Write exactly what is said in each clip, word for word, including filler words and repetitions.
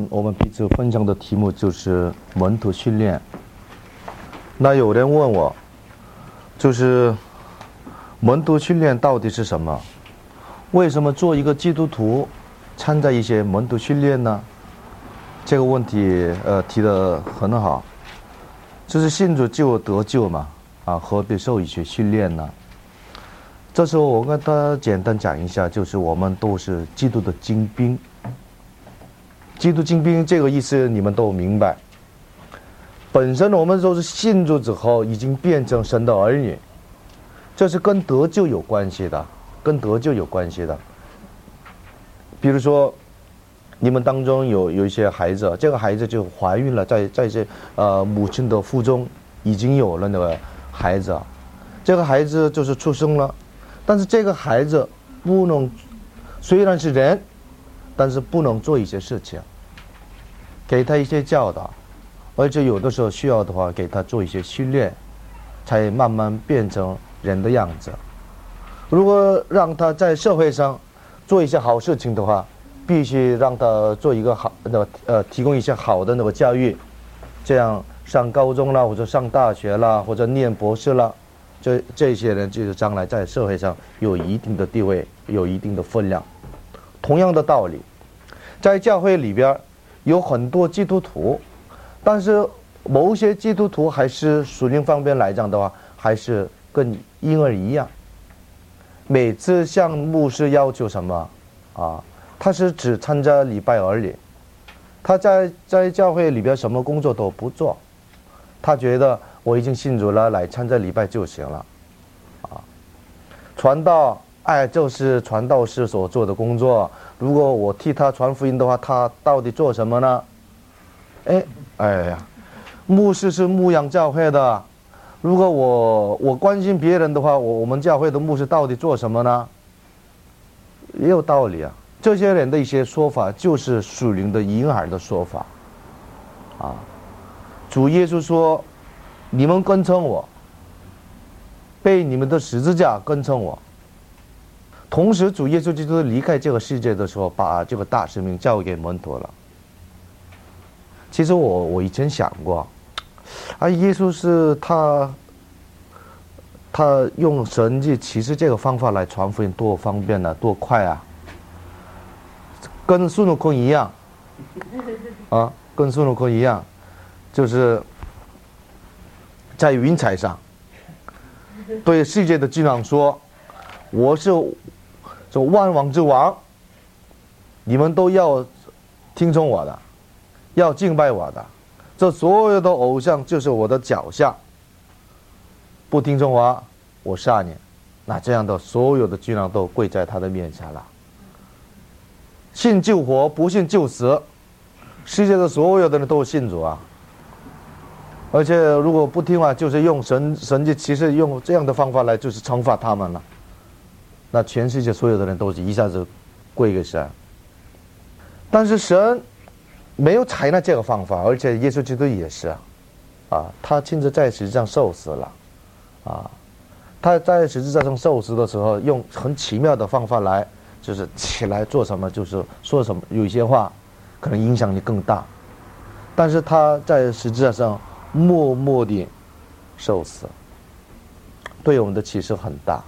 我们彼此分享的题目就是门徒训练。那有人问我，就是门徒训练到底是什么？为什么做一个基督徒参加一些门徒训练呢？这个问题呃提得很好。就是信主就得救嘛，啊，何必受一些训练呢？这时候我跟他简单讲一下，就是我们都是基督的精兵。基督精兵这个意思你们都明白。本身我们都是信主之后已经变成神的儿女，这是跟得救有关系的，跟得救有关系的。比如说你们当中有有一些孩子，这个孩子就怀孕了，在在这呃母亲的腹中已经有了那个孩子，这个孩子就是出生了，但是这个孩子不能，虽然是人，但是不能做一些事情，给他一些教导，而且有的时候需要的话给他做一些训练，才慢慢变成人的样子。如果让他在社会上做一些好事情的话，必须让他做一个好的呃，提供一些好的那个教育，这样上高中啦，或者上大学啦，或者念博士啦，这这些人就是将来在社会上有一定的地位，有一定的分量。同样的道理，在教会里边有很多基督徒，但是某些基督徒还是属灵方面来讲的话，还是跟婴儿一样，每次向牧师要求什么啊？他是只参加礼拜而已，他在在教会里边什么工作都不做，他觉得我已经信主了，来参加礼拜就行了，啊，传道，哎，就是传道士所做的工作。如果我替他传福音的话，他到底做什么呢？哎，哎呀，牧师是牧养教会的，如果我我关心别人的话，我我们教会的牧师到底做什么呢？也有道理啊。这些人的一些说法就是属灵的婴儿的说法啊。主耶稣说，你们跟从我，背你们的十字架跟从我。同时主耶稣基督离开这个世界的时候，把这个大使命交给门徒了。其实我我以前想过啊，耶稣是他他用神迹奇事这个方法来传福音多方便啊，多快啊，跟孙悟空一样啊，跟孙悟空一样，就是在云彩上对世界的君王说，我是这万王之王，你们都要听从我的，要敬拜我的，这所有的偶像就是我的脚下，不听从我，我杀你。那这样的所有的君王都跪在他的面前了。信就活，不信就死。世界的所有的人都信主啊，而且如果不听话，就是用神神迹奇事，用这样的方法来就是惩罚他们了。那全世界所有的人都是一下子跪给神。但是神没有采纳这个方法，而且耶稣基督也是啊，啊，他亲自在十字架上受死了，啊，他在十字架上受死的时候，用很奇妙的方法来。就是起来做什么，就是说什么，有一些话可能影响力更大，但是他在十字架上默默地受死，对我们的启示很大。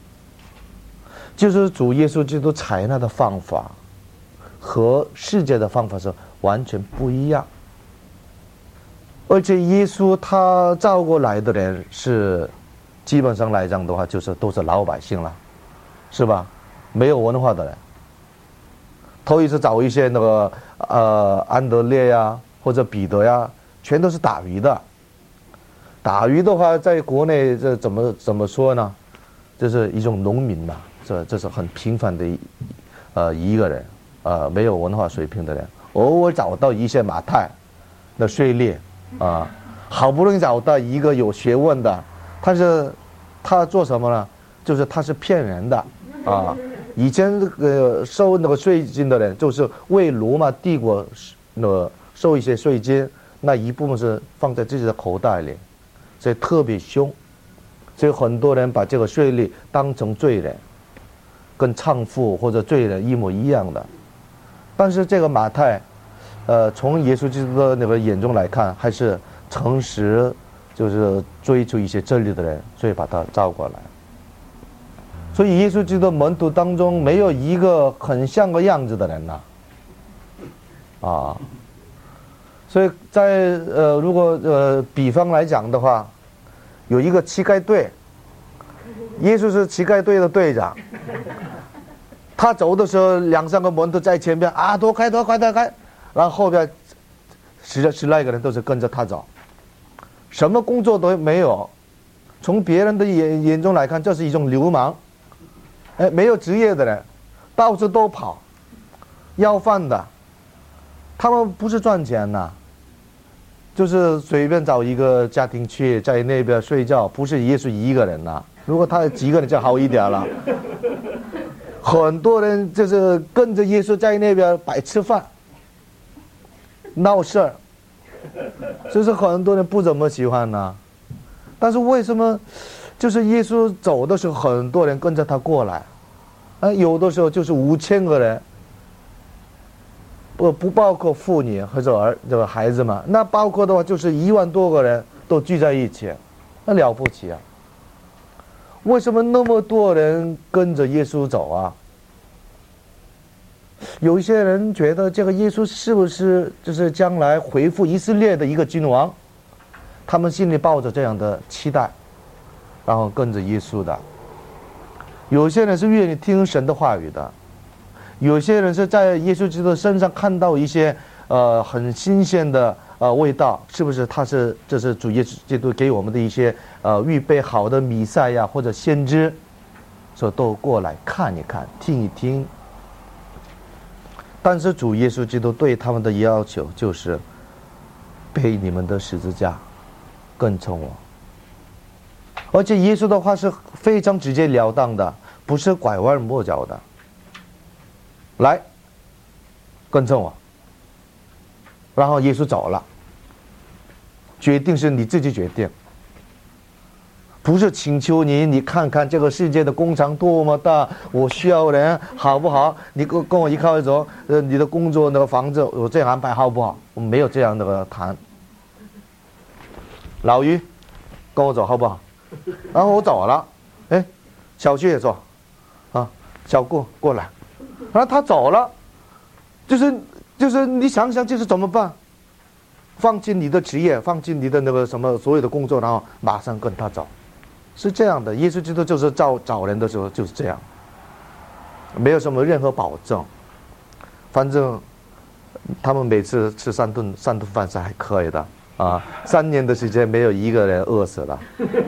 就是主耶稣基督采纳的方法和世界的方法是完全不一样，而且耶稣他照过来的人是基本上来讲的话，就是都是老百姓了，是吧？没有文化的人，头一次找一些那个呃安德烈呀或者彼得呀，全都是打鱼的。打鱼的话，在国内这怎么怎么说呢？这是一种农民嘛，这这是很平凡的一呃一个人，呃没有文化水平的人，偶尔找到一些马太的税吏啊，好不容易找到一个有学问的，但是他做什么呢？就是他是骗人的啊。以前这个收那个税金的人，就是为罗马帝国那个收一些税金，那一部分是放在自己的口袋里，所以特别凶，所以很多人把这个税吏当成罪人，跟娼妇或者罪人一模一样的。但是这个马太呃，从耶稣基督的那个眼中来看，还是诚实，就是追求一些真理的人，所以把他招过来。所以耶稣基督的门徒当中没有一个很像个样子的人呐、啊，啊，所以在呃，如果呃比方来讲的话，有一个乞丐队，耶稣是乞丐队的队长，他走的时候，两三个门徒在前边啊，躲开躲开躲开，然后后边十十来个人都是跟着他走，什么工作都没有，从别人的眼眼中来看，这是一种流氓。哎，没有职业的人，到处都跑，要饭的，他们不是赚钱呐、啊，就是随便找一个家庭去在那边睡觉，不是耶稣一个人呐、啊。如果他有几个人就好一点了。很多人就是跟着耶稣在那边摆吃饭、闹事儿，就是很多人不怎么喜欢呢、啊。但是为什么？就是耶稣走的时候，很多人跟着他过来，啊，有的时候就是五千个人，不不包括妇女或者儿这个孩子们，那包括的话就是一万多个人都聚在一起，那了不起啊！为什么那么多人跟着耶稣走啊？有一些人觉得这个耶稣是不是就是将来恢复以色列的一个君王？他们心里抱着这样的期待。然后跟着耶稣的，有些人是愿意听神的话语的，有些人是在耶稣基督身上看到一些呃很新鲜的呃味道，是不是？他是这是主耶稣基督给我们的一些呃预备好的弥赛亚或者先知，所以都过来看一看，听一听。但是主耶稣基督对他们的要求就是背你们的十字架，跟从我。而且耶稣的话是非常直截了当的，不是拐弯抹角的。来，跟从我。然后耶稣走了，决定是你自己决定，不是请求你，你看看这个世界的工厂多么大，我需要人，好不好？你跟跟我一块走，呃，你的工作那个房子我这样安排好不好？我们没有这样的谈。老于，跟我走好不好？然后我走了，哎，小旭也说，啊，小顾过来，然后他走了，就是就是你想想就是怎么办？放弃你的职业，放弃你的那个什么所有的工作，然后马上跟他走，是这样的。耶稣基督就是找找人的时候就是这样，没有什么任何保证，反正他们每次吃三顿三顿饭是还可以的。啊，三年的时间没有一个人饿死了，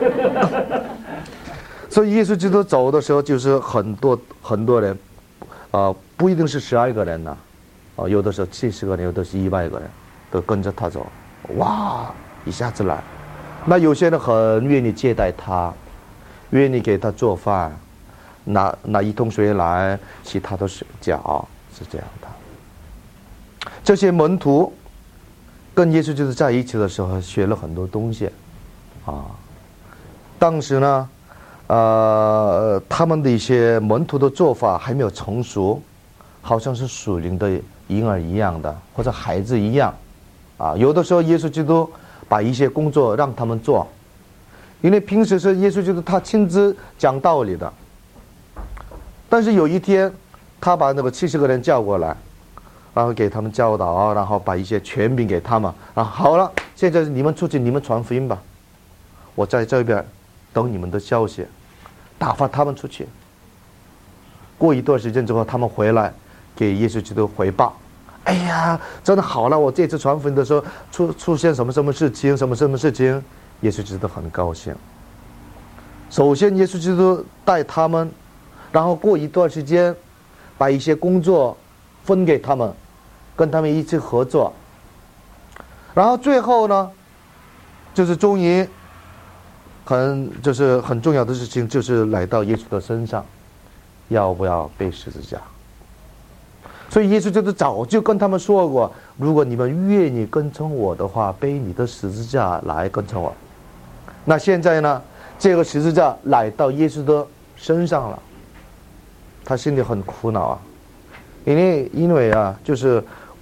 所以耶稣基督走的时候就是很多很多人，啊、呃，不一定是十二个人呐、啊，啊，有的时候七十个人，有的是一百个人，都跟着他走，哇，一下子来，那有些人很愿意接待他，愿意给他做饭，拿拿一桶水来洗他的脚，是这样的。这些门徒跟耶稣基督在一起的时候，学了很多东西，啊，当时呢，呃，他们的一些门徒的做法还没有成熟，好像是属灵的婴儿一样的，或者孩子一样，啊，有的时候耶稣基督把一些工作让他们做，因为平时是耶稣基督他亲自讲道理的，但是有一天，他把那个七十个人叫过来。然后给他们教导，然后把一些权柄给他们，啊，好了，现在你们出去，你们传福音吧，我在这边等你们的消息，打发他们出去。过一段时间之后，他们回来给耶稣基督回报，哎呀，真的好了，我这次传福音的时候出出现什么什么事情，什么什么事情，耶稣基督很高兴。首先，耶稣基督带他们，然后过一段时间，把一些工作分给他们。跟他们一起合作，然后最后呢，就是终于很就是很重要的事情，就是来到耶稣的身上，要不要背十字架？所以耶稣就是早就跟他们说过，如果你们愿意跟从我的话，背你的十字架来跟从我。那现在呢，这个十字架来到耶稣的身上了，他心里很苦恼啊，因为因为啊，就是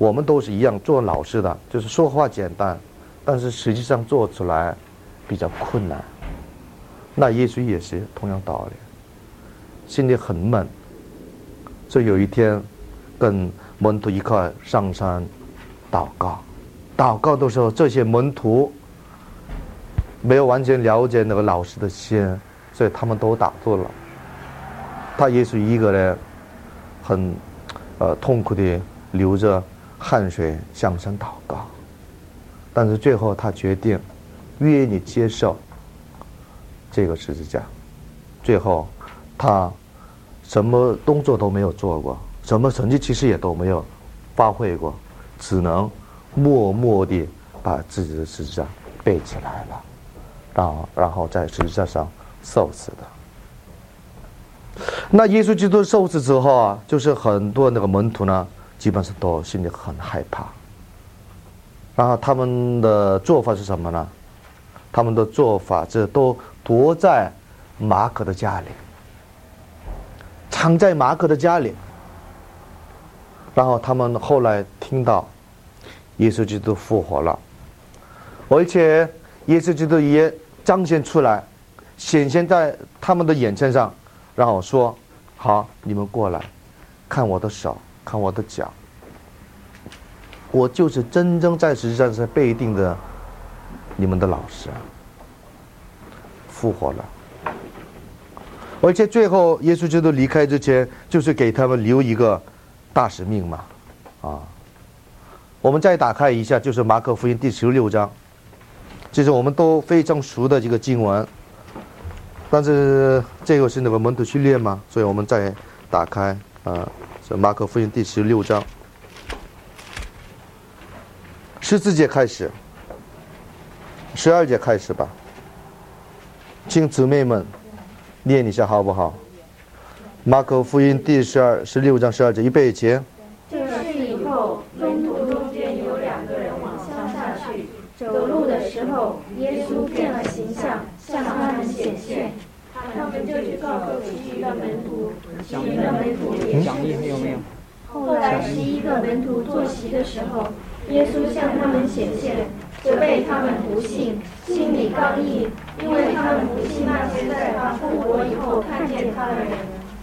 我们都是一样做老师的，就是说话简单，但是实际上做出来比较困难。那耶稣也是同样道理，心里很闷，所以有一天跟门徒一块上山祷告。祷告的时候，这些门徒没有完全了解那个老师的心，所以他们都打住了。他耶稣一个人很呃痛苦地流着汗水向上祷告，但是最后他决定愿意接受这个十字架。最后他什么动作都没有做过，什么神迹奇事也都没有发挥过，只能默默地把自己的十字架背起来了，然后然后在十字架上受死的。那耶稣基督受死之后啊，就是很多那个门徒呢，基本上都心里很害怕。然后他们的做法是什么呢？他们的做法是都躲在马可的家里，藏在马可的家里。然后他们后来听到耶稣基督复活了，而且耶稣基督也彰显出来，显现在他们的眼前上，然后说：“好，你们过来，看我的手，看我的脚，我就是真正在实际上是被定的你们的老师。”复活了，而且最后耶稣基督离开之前，就是给他们留一个大使命嘛，啊。我们再打开一下，就是马可福音第十六章，这是我们都非常熟的这个经文，但是这个是那个门徒训练嘛，所以我们再打开啊，是马可福音第十六章，十四节开始，十二节开始吧，请姊妹们念一下好不好？马可福音第十二十六章十二节，预备起。 这事以后，中途中间有两个人往乡下去，走路的时候，耶稣变了形象，向他们显现。他们就去告诉其余的门徒，其余的门徒也是显现。后来十一个门徒坐席的时候，耶稣向他们显现，责备他们不信，心里刚硬，因为他们不信那些在他复活以后看见他的人。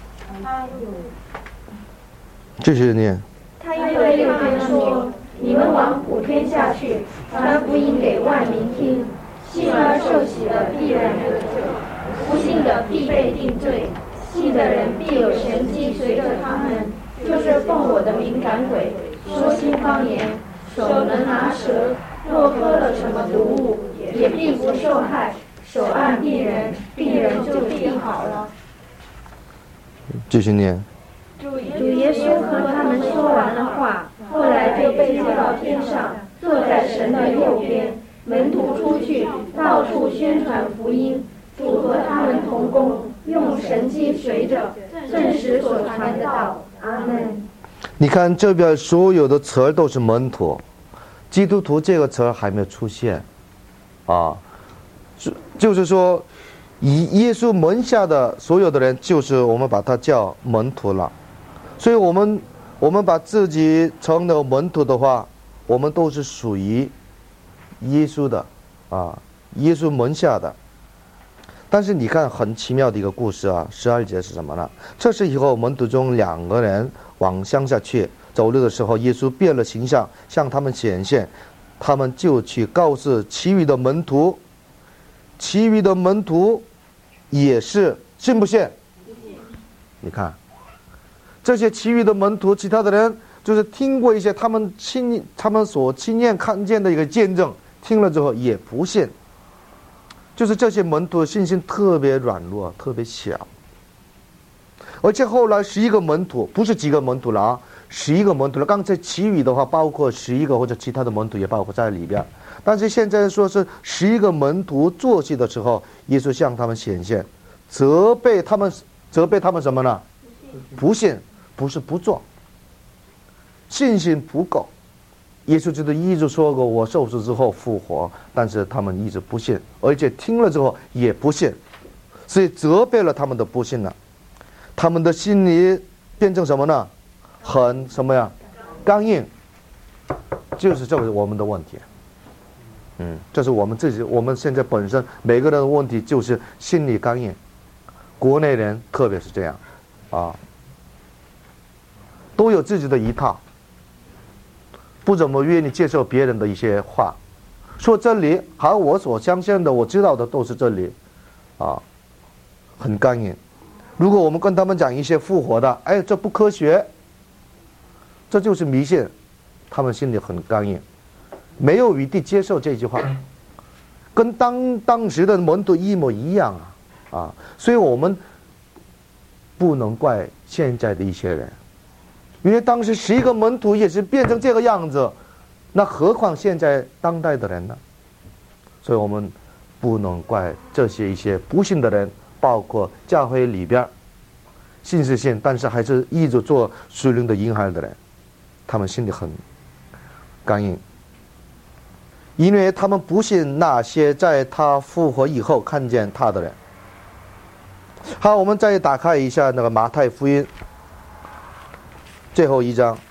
继续念。 他又对他们说：“你们往普天下去，传福音给万民听。信而受洗的必然得救，不信的必被定罪。信的人必有神迹随着他们，就是奉我的名赶鬼，说新方言，手能拿蛇，若喝了什么毒物，也必不受害。手按病人，病人就必好了。” 继续念。 主耶稣和他们说完了话，后来就被接到天上，坐在神的右边。门徒出去，到处宣传福音。主和他们同工，用神迹随着，证实所传的道。阿门。 你看这边所有的词儿都是门徒，基督徒这个词儿还没有出现，啊，就就是说，以耶稣门下的所有的人，就是我们把他叫门徒了。所以我们我们把自己成了门徒的话，我们都是属于耶稣的啊，耶稣门下的。但是你看很奇妙的一个故事啊，十二节是什么呢？这是以后门徒中两个人往乡下去走路的时候，耶稣变了形象，向他们显现，他们就去告诉其余的门徒，其余的门徒也是信不信？你看这些其余的门徒，其他的人就是听过一些他们亲他们所亲眼看见的一个见证，听了之后也不信，就是这些门徒的信心特别软弱，特别小。而且后来十一个门徒，不是几个门徒了啊，十一个门徒了。刚才其余的话，包括十一个或者其他的门徒也包括在里边。但是现在说是十一个门徒坐席的时候，耶稣向他们显现，责备他们，责备他们什么呢？不信，不是不做，信心不够。耶稣基督一直说过我受死之后复活，但是他们一直不信，而且听了之后也不信，所以责备了他们的不信呢。他们的心里变成什么呢？很什么呀？刚硬。 就是这个我们的问题。嗯，这是我们自己，我们现在本身每个人的问题就是心理刚硬，国内人特别是这样，啊，都有自己的一套，不怎么愿意接受别人的一些话，说真理，好，我所相信的，我知道的都是真理，啊，很刚硬。如果我们跟他们讲一些复活的，哎，这不科学，这就是迷信，他们心里很刚硬，没有余地接受这句话，跟当当时的门徒一模一样啊啊！所以我们不能怪现在的一些人，因为当时十一个门徒也是变成这个样子，那何况现在当代的人呢？所以我们不能怪这些一些不信的人，包括教会里边信是信，但是还是一直做属灵的婴孩的人，他们心里很刚硬，因为他们不信那些在他复活以后看见他的人。好，我们再打开一下那个马太福音最后一章，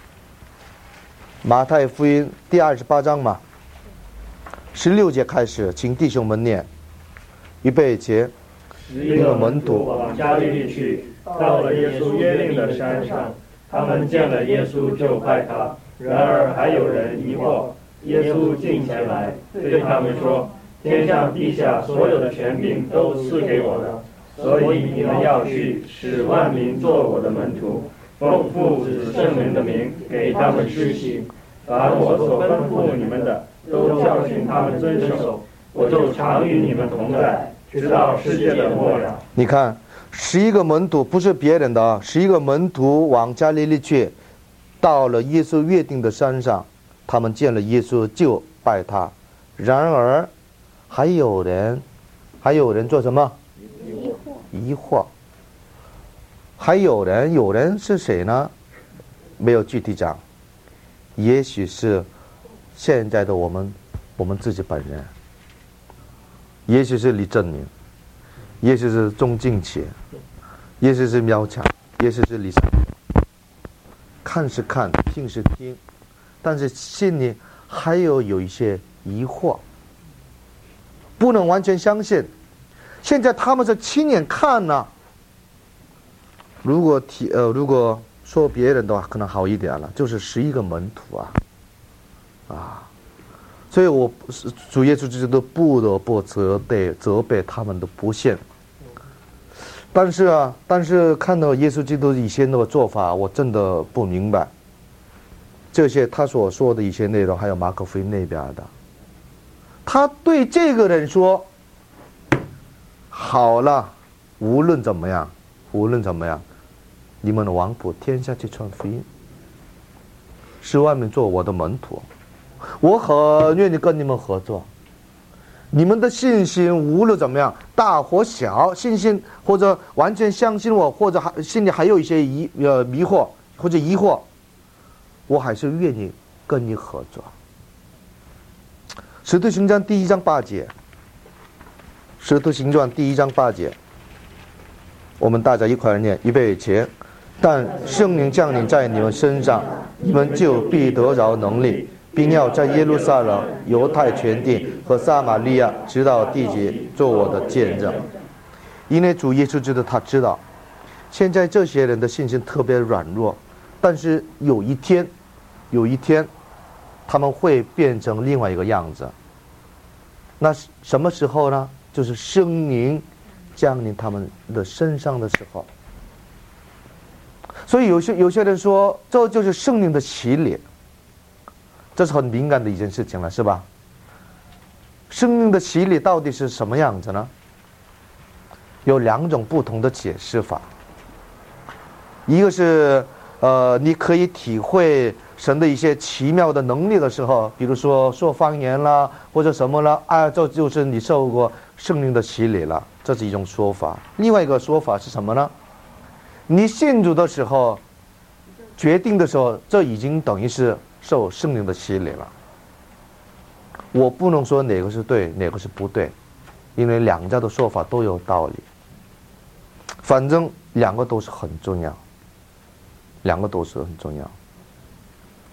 马太福音第二十八章嘛，十六节开始，请弟兄们念。预备起。 十一个门徒往加利利去，到了耶稣约定的山上，他们见了耶稣就拜他。然而还有人疑惑。耶稣近前来，对他们说：天上地下所有的权柄都赐给我了，所以你们要去，使万民做我的门徒，奉父子圣灵的名给他们施洗，凡我所吩咐你们的，都教训他们遵守。我就常与你们同在，直到世界的末了。 你看，十一个门徒不是别人的啊，十一个门徒往加利利去，到了耶稣约定的山上，他们见了耶稣就拜他。然而还有人还有人做什么？ 疑惑疑惑还有人有人是谁呢？没有具体讲，也许是现在的我们我们自己本人，也许是李正明，也许是钟敬奇，也许是苗强，也许是李三元。看是看，听是听，但是心里还有有一些疑惑，不能完全相信。现在他们是亲眼看呢、啊。如果提呃如果说别人的话，可能好一点了，就是十一个门徒啊，啊。所以我主耶稣基督不得不责备责备他们的不信。但是啊，但是看到耶稣基督以前的做法，我真的不明白这些他所说的一些内容，还有马可福音那边的，他对这个人说：好了，无论怎么样，无论怎么样，你们往普天下去传福音，使万民做我的门徒。我很愿意跟你们合作，你们的信心无论怎么样，大或小，信心或者完全相信我，或者还心里还有一些疑呃迷惑或者疑惑，我还是愿意跟你合作。使徒行传第一章八节，使徒行传第一章八节，我们大家一块儿念，预备起。但圣灵降临在你们身上，你们就必得着能力，并要在耶路撒冷、犹太全地和撒玛利亚直到地极做我的见证。因为主耶稣知道，他知道现在这些人的信心特别软弱，但是有一天有一天他们会变成另外一个样子。那什么时候呢？就是圣灵降临他们的身上的时候。所以有些有些人说，这就是圣灵的洗礼，这是很敏感的一件事情了，是吧？圣灵的洗礼到底是什么样子呢？有两种不同的解释法。一个是呃，你可以体会神的一些奇妙的能力的时候，比如说说方言啦，或者什么啦，啊，这就是你受过圣灵的洗礼了，这是一种说法。另外一个说法是什么呢？你信主的时候，决定的时候，这已经等于是受圣灵的洗礼了。我不能说哪个是对，哪个是不对，因为两家的说法都有道理。反正两个都是很重要，两个都是很重要。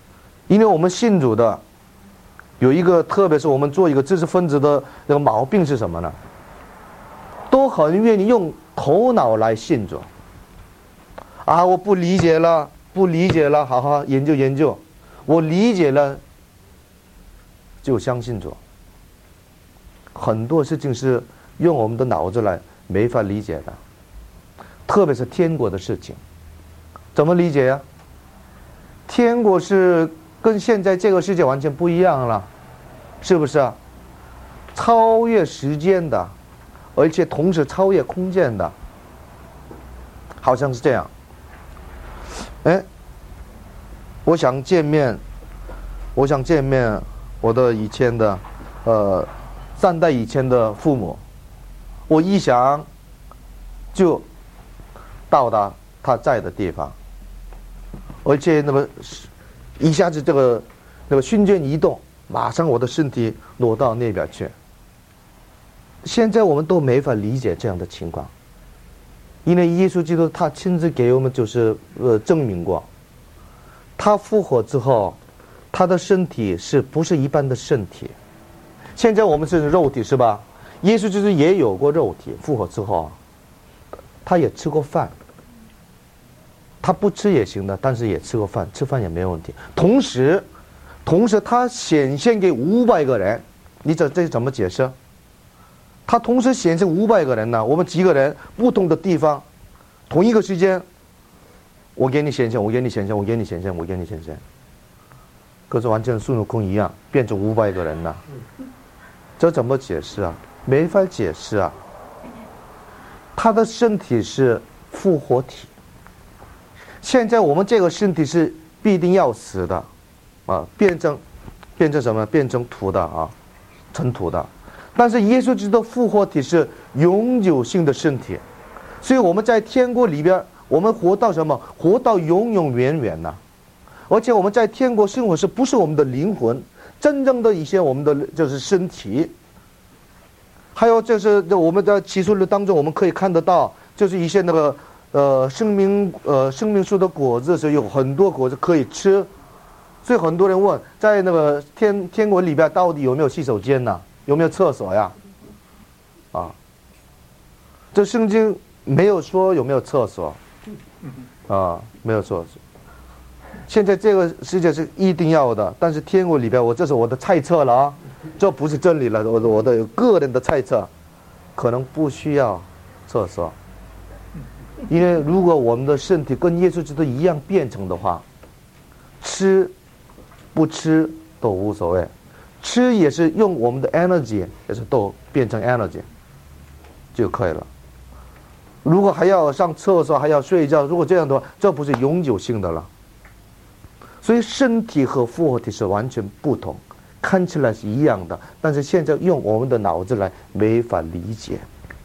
因为我们信主的有一个，特别是我们做一个知识分子的那个毛病是什么呢？都很愿意用头脑来信主。啊，我不理解了，不理解了，好好研究研究。我理解了，就相信主。很多事情是用我们的脑子来没法理解的，特别是天国的事情，怎么理解呀？天国是跟现在这个世界完全不一样了，是不是啊？超越时间的，而且同时超越空间的，好像是这样。哎，我想见面，我想见面我的以前的，呃，三代以前的父母，我一想就到达他在的地方，而且那么一下子这个那个瞬间移动，马上我的身体挪到那边去。现在我们都没法理解这样的情况，因为耶稣基督他亲自给我们就是呃证明过，他复活之后，他的身体是不是一般的身体？现在我们是肉体是吧？耶稣基督也有过肉体，复活之后，他也吃过饭。他不吃也行的，但是也吃过饭，吃饭也没有问题。同时，同时他显现给五百个人，你这这怎么解释？他同时显现五百个人呢？我们几个人不同的地方，同一个时间，我给你显现，我给你显现，我给你显现，我给你显现。可是完全孙悟空一样，变成五百个人了，这怎么解释啊？没法解释啊。他的身体是复活体。现在我们这个身体是必定要死的，啊，变成，变成什么？变成土的啊，尘土的。但是耶稣基督复活体是永久性的身体，所以我们在天国里边，我们活到什么？活到永永远远呐、啊！而且我们在天国生活是不是我们的灵魂，真正的一些我们的就是身体。还有就是我们在启示录当中，我们可以看得到，就是一些那个。呃，生命呃，生命树的果子是有很多果子可以吃，所以很多人问，在那个天天国里边到底有没有洗手间呢？有没有厕所呀？啊，这圣经没有说有没有厕所，啊，没有厕所。现在这个世界是一定要的，但是天国里边，我这是我的猜测了啊，这不是真理了，我的我的个人的猜测，可能不需要厕所。因为如果我们的身体跟耶稣基督一样变成的话，吃不吃都无所谓，吃也是用我们的 energy， 也是都变成 energy 就可以了。如果还要上厕所还要睡觉，如果这样的话，这不是永久性的了。所以身体和复活体是完全不同，看起来是一样的，但是现在用我们的脑子来没法理解。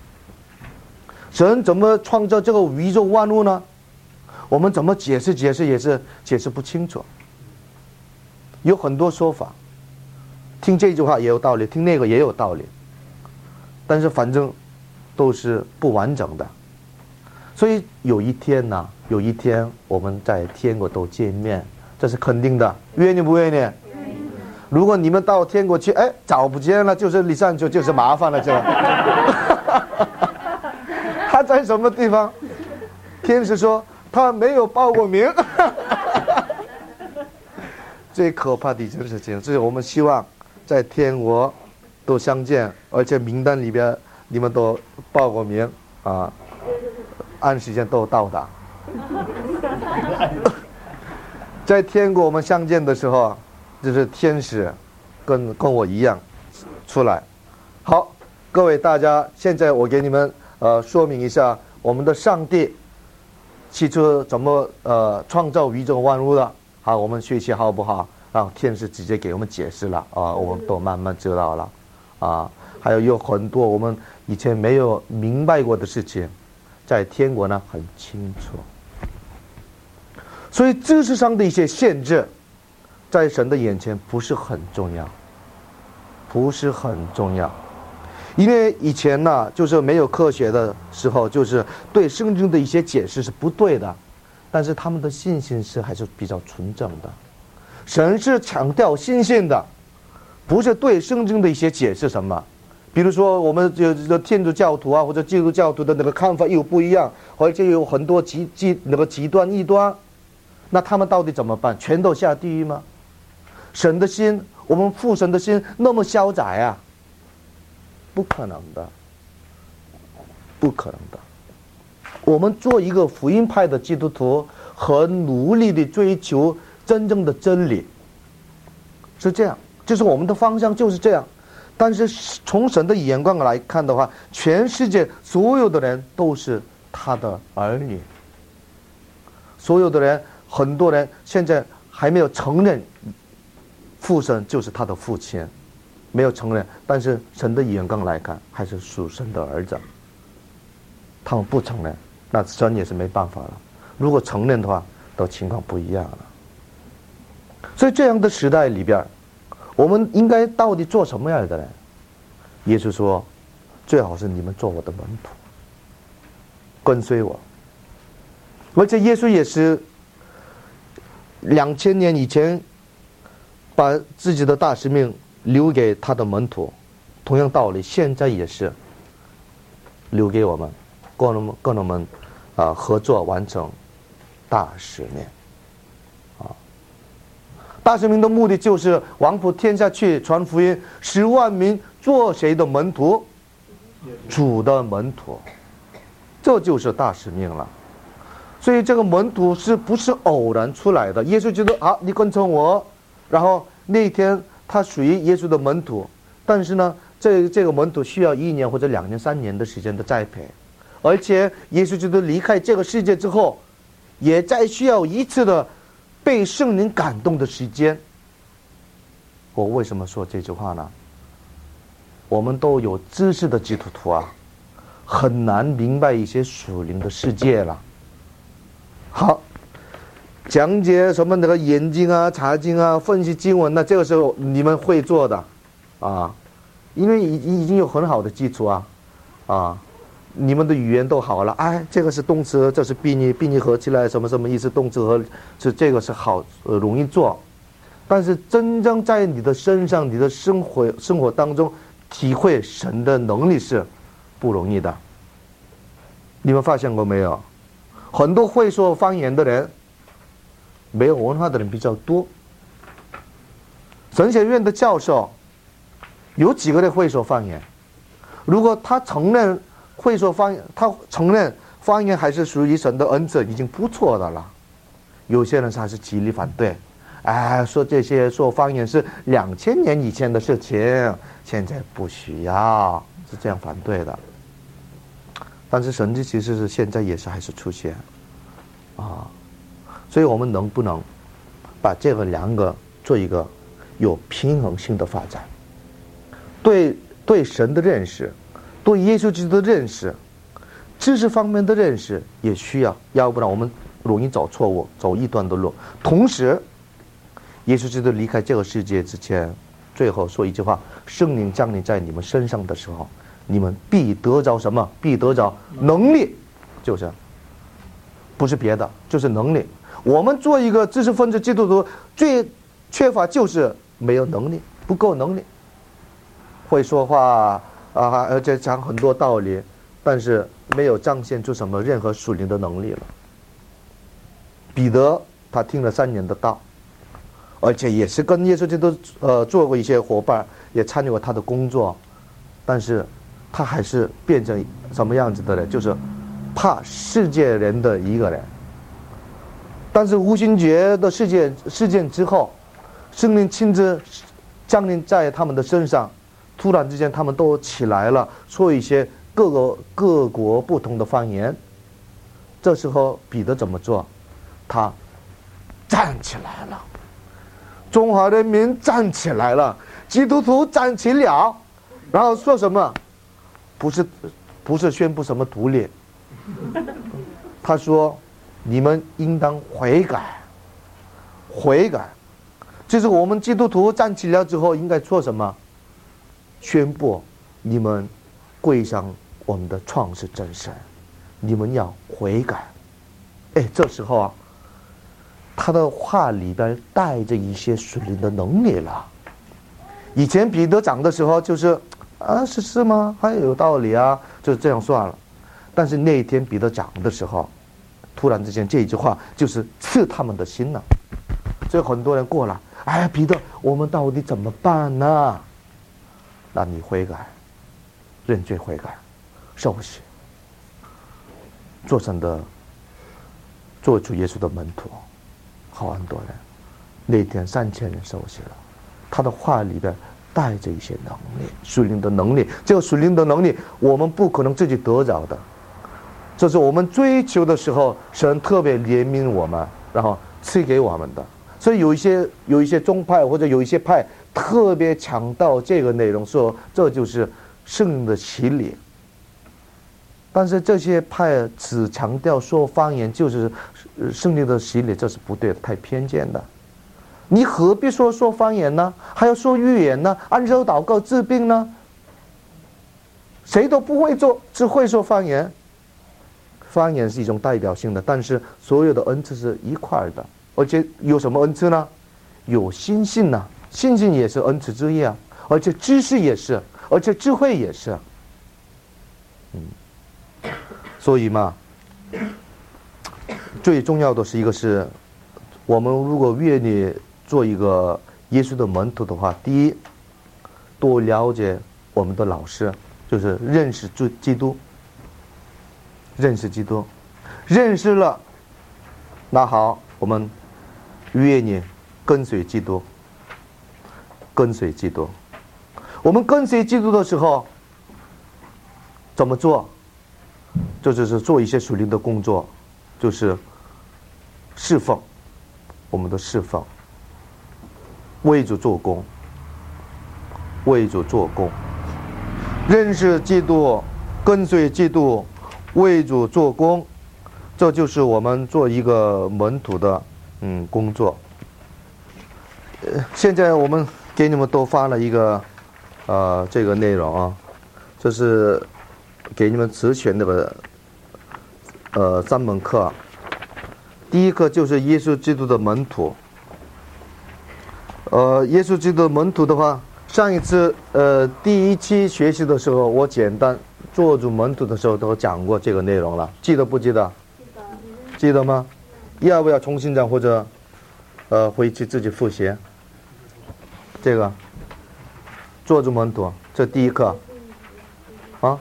神怎么创造这个宇宙万物呢？我们怎么解释解释也是解释不清楚，有很多说法，听这句话也有道理，听那个也有道理，但是反正都是不完整的。所以有一天呢，有一天我们在天国都见面，这是肯定的，愿意不愿意？如果你们到天国去，哎，找不见了，就是李善球，就是麻烦了，这他在什么地方？天使说他没有报过名。最可怕的一件事情，所以我们希望在天国都相见，而且名单里边你们都报过名啊，按时间都到达。在天国我们相见的时候，就是天使跟跟我一样出来。好，各位大家，现在我给你们呃说明一下我们的上帝起初怎么呃创造宇宙万物的。好，我们学习好不好？然后天使直接给我们解释了啊，我们都慢慢知道了啊。还有有很多我们以前没有明白过的事情，在天国呢很清楚。所以知识上的一些限制，在神的眼前不是很重要，不是很重要。因为以前呢，就是没有科学的时候，就是对圣经的一些解释是不对的，但是他们的信心是还是比较纯正的。 神是强调新鲜的，不是对圣经的一些解释什么。比如说我们这这天主教徒啊，或者基督教徒的那个看法又不一样，而且有很多极极那个极端异端，那他们到底怎么办？全都下地狱吗？神的心，我们父神的心那么狭窄啊？不可能的，不可能的。我们做一个福音派的基督徒，很努力地追求真正的真理，是这样，就是我们的方向就是这样。但是从神的眼光来看的话，全世界所有的人都是他的儿女，所有的人，很多人现在还没有承认父神就是他的父亲，没有承认，但是神的眼光来看还是属神的儿子。他们不承认，那神也是没办法了。如果承认的话，都情况不一样了。所以这样的时代里边，我们应该到底做什么样的人？耶稣说，最好是你们做我的门徒，跟随我。而且耶稣也是两千年以前把自己的大使命留给他的门徒，同样道理，现在也是留给我们，跟我们跟我们啊合作完成大使命。啊，大使命的目的就是往普天下去传福音，使万民做谁的门徒？主的门徒，这就是大使命了。所以这个门徒是不是偶然出来的？耶稣觉得啊，你跟从我，然后那天他属于耶稣的门徒，但是呢，这这个门徒需要一年或者两年、三年的时间的栽培，而且耶稣觉得离开这个世界之后，也再需要一次的被圣灵感动的时间。我为什么说这句话呢？我们都有知识的基督徒啊，很难明白一些属灵的世界了。好，讲解什么那个研经啊、查经啊、分析经文，那这个时候你们会做的啊，因为已已经有很好的基础啊，啊，你们的语言都好了，哎，这个是动词，这是宾语，宾语合起来什么什么意思？动词和是这个是好、呃、容易做，但是真正在你的身上、你的生活生活当中体会神的能力是不容易的。你们发现过没有？很多会说方言的人，没有文化的人比较多。神学院的教授有几个人会说方言？如果他承认会说方言，他承认方言还是属于神的恩赐，已经不错的了。有些人还是极力反对，哎，说这些说方言是两千年以前的事情，现在不需要，是这样反对的。但是神迹其实是现在也是还是出现啊，所以我们能不能把这个两个做一个有平衡性的发展？对对神的认识，对耶稣基督的认识，知识方面的认识也需要，要不然我们容易走错误，走异端的路。同时，耶稣基督离开这个世界之前，最后说一句话：圣灵降临在你们身上的时候，你们必得着什么？必得着能力，就是不是别的，就是能力。我们做一个知识分子基督徒，最缺乏就是没有能力，不够能力。会说话啊，而且讲很多道理，但是没有彰显出什么任何属灵的能力了。彼得他听了三年的道，而且也是跟耶稣基督呃做过一些伙伴，也参与过他的工作，但是他还是变成什么样子的人？就是怕世界人的一个人。但是五旬节的事件事件之后，圣灵亲自降临在他们的身上，突然之间他们都起来了，说一些各个各国不同的方言。这时候彼得怎么做？他站起来了，中华人民站起来了，基督徒站起了，然后说什么？不是不是宣布什么独立，他说你们应当悔改，悔改。就是我们基督徒站起来之后应该做什么？宣布你们归向我们的创世真神，你们要悔改。哎，这时候啊， 他的话里边带着一些属灵的能力了。以前彼得讲的时候就是啊是是吗？还有道理啊，就这样算了。但是那一天彼得讲的时候，突然之间这一句话就是刺他们的心了。所以很多人过来，哎呀彼得，我们到底怎么办呢？那你悔改，认罪悔改，受洗，做神的，做主耶稣的门徒。好很多人，那天三千人受洗了。他的话里边带着一些能力，属灵的能力。这个属灵的能力，我们不可能自己得着的。这是我们追求的时候，神特别怜悯我们，然后赐给我们的。所以有一些有一些宗派或者有一些派特别强调这个内容，说这就是圣灵的洗礼。但是这些派只强调说方言就是圣灵的洗礼，这是不对的，太偏见的。你何必说说方言呢？还要说预言呢？按手祷告治病呢？谁都不会做，只会说方言。方言是一种代表性的，但是所有的恩赐是一块的。而且有什么恩赐呢？有信心呢、啊，信心也是恩赐之一啊。而且知识也是，而且智慧也是。嗯。所以嘛，最重要的是一个是，我们如果愿意做一个耶稣的门徒的话，第一，多了解我们的老师，就是认识基督，认识基督，认识了，那好，我们愿意跟随基督，跟随基督。我们跟随基督的时候，怎么做？这就是做一些属灵的工作，就是侍奉，我们的侍奉，为主做工，为主做工，认识基督，跟随基督，为主做工，这就是我们做一个门徒的嗯工作。呃，现在我们给你们都发了一个呃这个内容啊，这是给你们词选那个呃三门课。第一课就是耶稣基督的门徒。呃，耶稣基督的门徒的话，上一次呃第一期学习的时候，我简单做主门徒的时候都讲过这个内容了，记得不记得？记得。记得吗？要不要重新讲，或者呃回去自己复习？这个做主门徒，这第一课啊。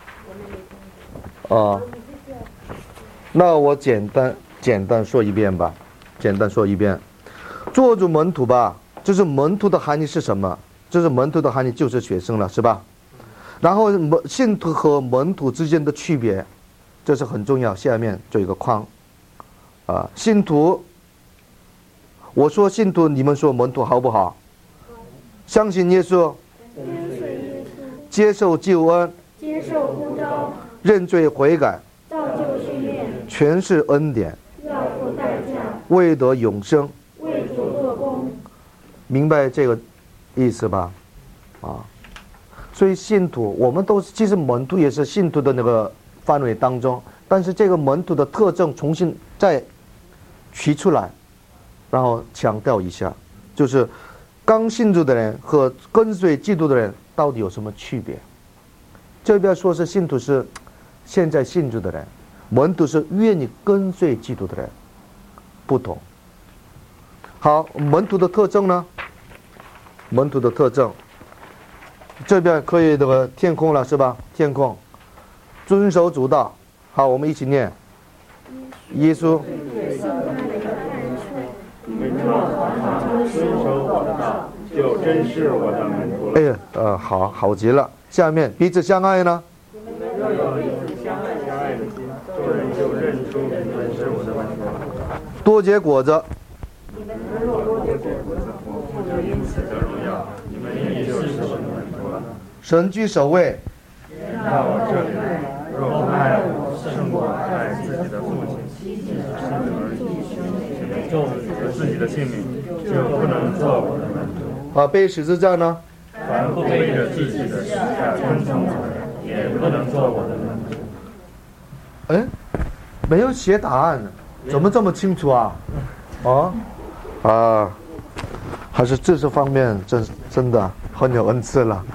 哦，那我简单简单说一遍吧，简单说一遍。做主门徒吧，就是门徒的含义是什么？就是门徒的含义就是学生了，是吧？然后门信徒和门徒之间的区别，这是很重要。下面做一个框啊，信徒，我说信徒，你们说门徒好不好？相信耶稣，接受救恩， 接受呼召， 认罪悔改， 造就训练， 全是恩典， 要付代价， 为得永生， 为主做工。 明白这个意思吧？啊，所以信徒，我们都其实门徒也是信徒的那个范围当中，但是这个门徒的特征重新再提出来，然后强调一下，就是刚信主的人和跟随基督的人到底有什么区别？这边说是信徒是现在信主的人，门徒是愿意跟随基督的人，不同。好，门徒的特征呢？门徒的特征，这边可以这个天空了是吧？天空，遵守主道。好，我们一起念。耶稣。遵守我的道，就真是我的门徒了。哎呀，呃，好好极了。下面彼此相爱呢？要有彼此相爱相爱的心，众人就认出你们是我的门徒了。多结果子。你们若多结果子，我父就因此得荣耀，你们也就是我的门徒了。神居首位。到我这里来，若爱我胜过爱自己的父亲、妻子、生儿女，就自己的性命，就不能做我的门徒。好，背十字架呢？凡不背着自己的十字架跟从我的，也不能做我的门徒。哎，没有写答案，怎么这么清楚啊？ 哦，啊，还是知识方面真真的很有恩赐了。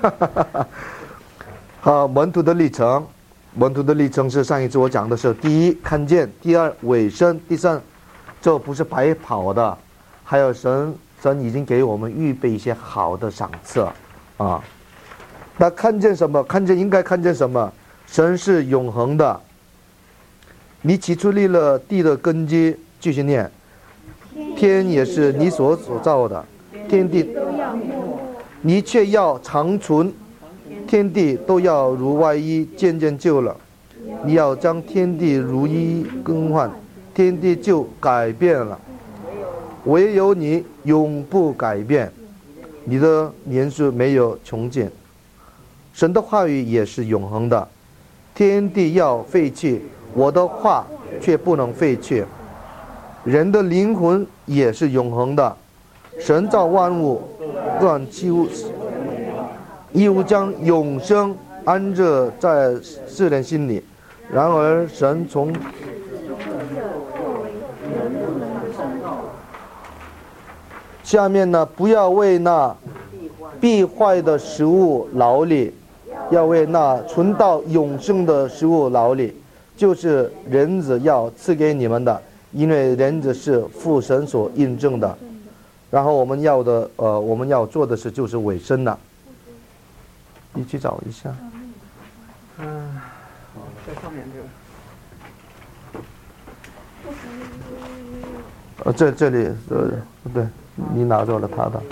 好，门徒的历程，门徒的历程是上一次我讲的是：第一，看见；第二，委身；第三，这不是白跑的，还有神神已经给我们预备一些好的赏赐啊。那看见什么？看见应该看见什么？神是永恒的。你起初立了地的根基，继续念。天也是你所所造的，天地你却要长存，天地都要如外衣渐渐旧了，你要将天地如一更换，天地就改变了，唯有你永不改变，你的年数没有穷尽。神的话语也是永恒的，天地要废去，我的话却不能废去。人的灵魂也是永恒的，神造万物，万器物，又将永生安置在世人心里。然而神从下面呢，不要为那必坏的食物劳力，要为那存到永生的食物劳力，就是人子要赐给你们的，因为人子是父神所印证的。然后我们要的呃，我们要做的是就是委身了。你去找一下。 嗯，好，在上面这个。 呃，这这里呃，对，你拿着了他的。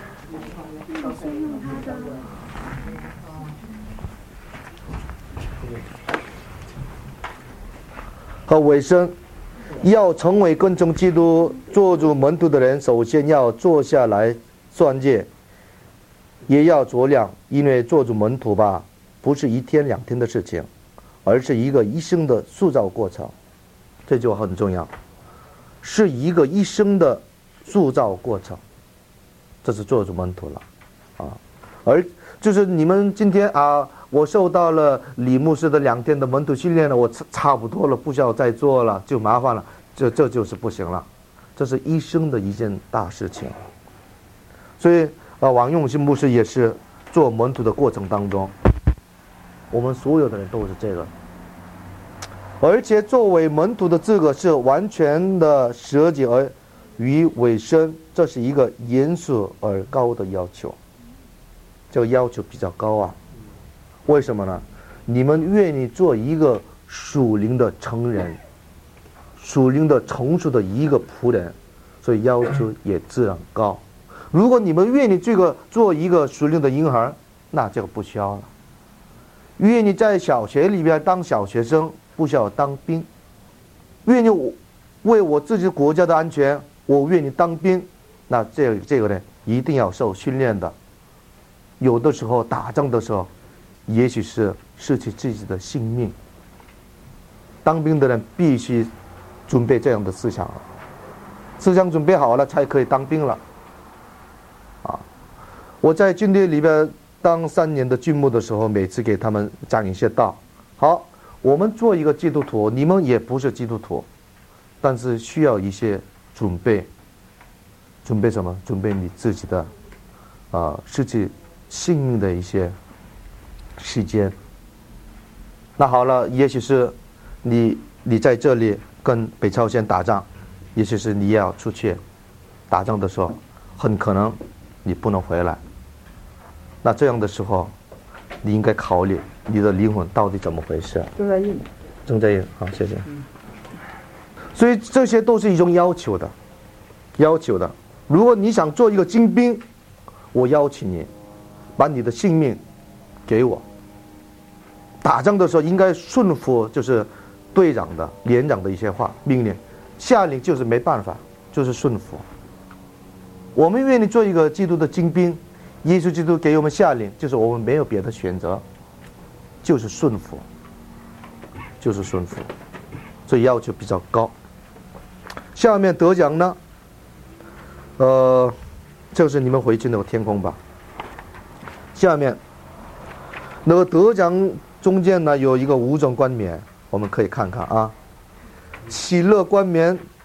和委身，要成为跟从基督做主门徒的人，首先要坐下来算戒，也要酌量，因为做主门徒吧，不是一天两天的事情，而是一个一生的塑造过程，这就很重要，是一个一生的塑造过程，这是做主门徒了，啊，而就是你们今天啊，我受到了李牧师的两天的门徒训练了，我差不多了，不需要再做了，就麻烦了，这这就是不行了，这是一生的一件大事情。所以啊，王永信牧师也是做门徒的过程当中，我们所有的人都是这个，而且作为门徒的资格是完全的舍己而于委身，这是一个严肃而高的要求，这个要求比较高啊。为什么呢？你们愿意做一个属灵的成人，属灵的成熟的一个仆人，所以要求也自然高。如果你们愿意这个做一个属灵的婴儿，那这个不需要了。愿意在小学里边当小学生，不需要当兵。愿意为我自己国家的安全，我愿意当兵，那这个这个人一定要受训练的。有的时候打仗的时候，也许是失去自己的性命，当兵的人必须准备这样的思想了，思想准备好了才可以当兵了。啊，我在军队里边当三年的军牧的时候，每次给他们讲一些道。好，我们做一个基督徒，你们也不是基督徒，但是需要一些准备。准备什么？准备你自己的啊、呃、失去性命的一些时间。那好了，也许是你你在这里跟北朝鲜打仗，也许是你也要出去打仗的时候，很可能你不能回来。那这样的时候，你应该考虑你的灵魂到底怎么回事。 正在印。 正在印，好，谢谢。所以这些都是一种要求的，要求的。如果你想做一个精兵，我邀请你把你的性命给我。打仗的时候应该顺服就是队长的连长的一些话命令，下令就是没办法，就是顺服。我们愿意做一个基督的精兵，耶稣基督给我们下令，就是我们没有别的选择，就是顺服，就是顺服，所以要求比较高。下面得奖呢，呃，就是你们回去那个天空吧。下面那个得奖中间呢有一个五种冠冕，我们可以看看啊。喜乐冠冕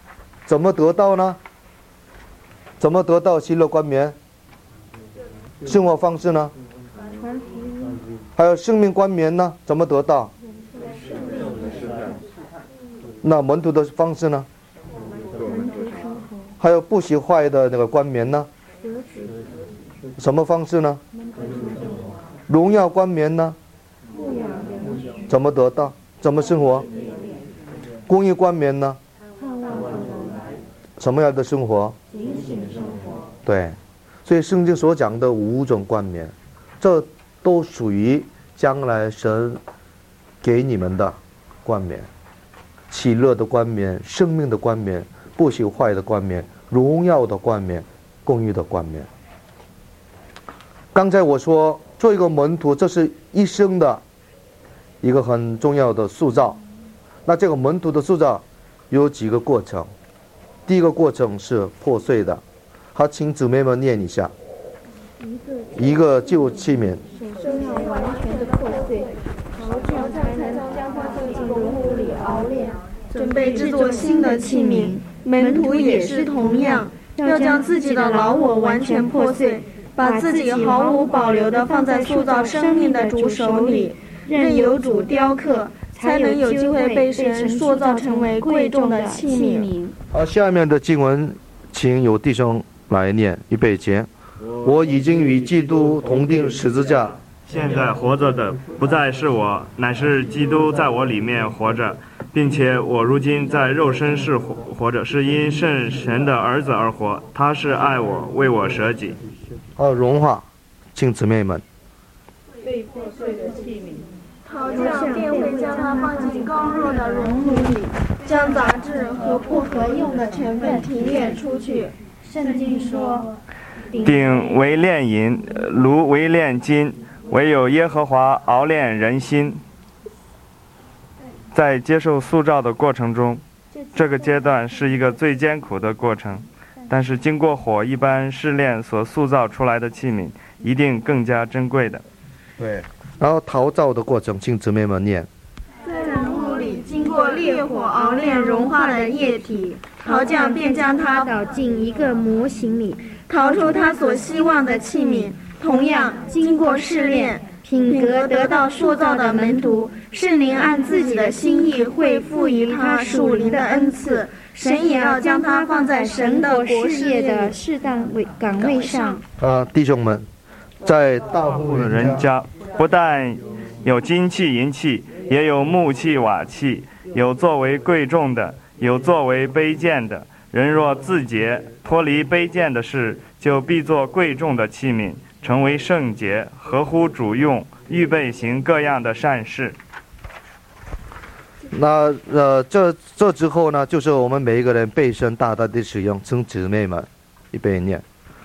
怎么得到呢？怎么得到喜乐冠冕？生活方式呢？还有生命冠冕呢？怎么得到？那门徒的方式呢？还有不喜坏的那个冠冕呢？什么方式呢？荣耀冠冕呢？怎么得到？怎么生活？公义冠冕呢？什么样的生活？对，所以圣经所讲的五种冠冕，这都属于将来神给你们的冠冕：喜乐的冠冕、生命的冠冕、不朽坏的冠冕、荣耀的冠冕、公义的冠冕。刚才我说做一个门徒，这是一生的一个很重要的塑造。那这个门徒的塑造有几个过程。第一个过程是破碎的，好，请姊妹们念一下。一个旧器皿， 首先要完全的破碎，陶匠才能将它放进熔炉里熬炼， 准备制作新的器皿。门徒也是同样，要将自己的老我完全破碎，把自己毫无保留地放在塑造生命的主手里，任由主雕刻，才能有机会被神塑造成为贵重的器皿。 好，下面的经文请有弟兄来念。预备起，我已经与基督同钉十字架， 现在活着的不再是我，乃是基督在我里面活着，并且我如今在肉身是活活着，是因圣神的儿子而活，他是爱我，为我舍己。 好，融化，请姊妹们。 被破碎的器皿， 陶匠便会将它放进刚弱的熔炉里，将杂质和不合用的成分提炼出去。 圣经说， 鼎为炼银，炉为炼金，唯有耶和华熬炼人心。在接受塑造的过程中，这个阶段是一个最艰苦的过程，但是经过火一般试炼所塑造出来的器皿，一定更加珍贵的。 对，然后陶造的过程，请姊妹们念。 在熔炉里经过烈火熬炼融化的液体，陶匠便将它倒进一个模型里， 陶出他所希望的器皿。同样，经过试炼，品格得到塑造的门徒，圣灵按自己的心意会赋予他属灵的恩赐，神也要将他放在神的国事业的适当位岗位上。 啊，弟兄们，在大户人家不但有金器银器，也有木器瓦器，有作为贵重的，有作为卑贱的。人若自洁，脱离卑贱的事，就必作贵重的器皿，成为圣洁，合乎主用，预备行各样的善事。 那呃，这这之后呢，就是我们每一个人被神大大的使用，请姊妹们预备念。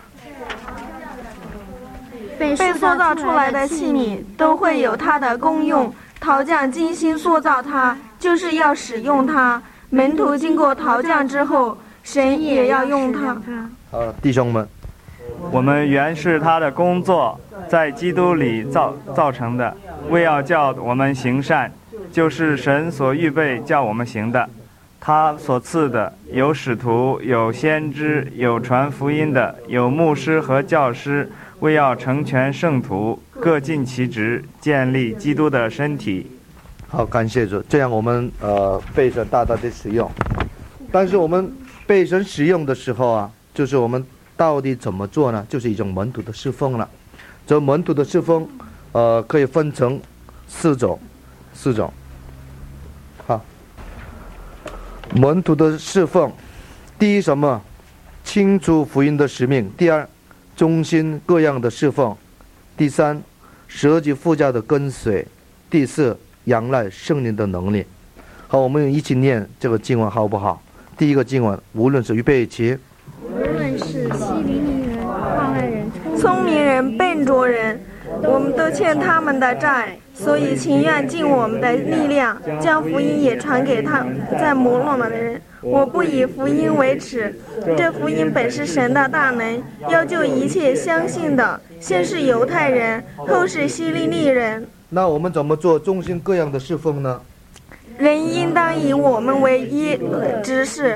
被塑造出来的器皿都会有它的功用，陶匠精心塑造它，就是要使用它。门徒经过陶匠之后，神也要用它。 啊，弟兄们， 我们原是他的工作，在基督里造造成的，为要叫我们行善，就是神所预备叫我们行的。他所赐的有使徒，有先知，有传福音的，有牧师和教师，为要成全圣徒，各尽其职，建立基督的身体。 好，感谢主，这样我们呃被神大大的使用。但是我们被神使用的时候啊，就是我们到底怎么做呢？就是一种门徒的侍奉了。这门徒的侍奉，呃，可以分成四种，四种。好，门徒的侍奉，第一什么？清楚福音的使命；第二，忠心各样的侍奉；第三，舍己附加的跟随；第四，仰赖圣灵的能力。好，我们一起念这个经文好不好？第一个经文，无论是预备起， 无论是希利尼人、化外人、 聪明人、笨拙人，我们都欠他们的债，所以情愿尽我们的力量，将福音也传给他在摩洛的人。我不以福音为耻，这福音本是神的大能，要救一切相信的，先是犹太人，后是希利尼人。 那我们怎么做忠心各样的侍奉呢？ 人应当以我们为一之事，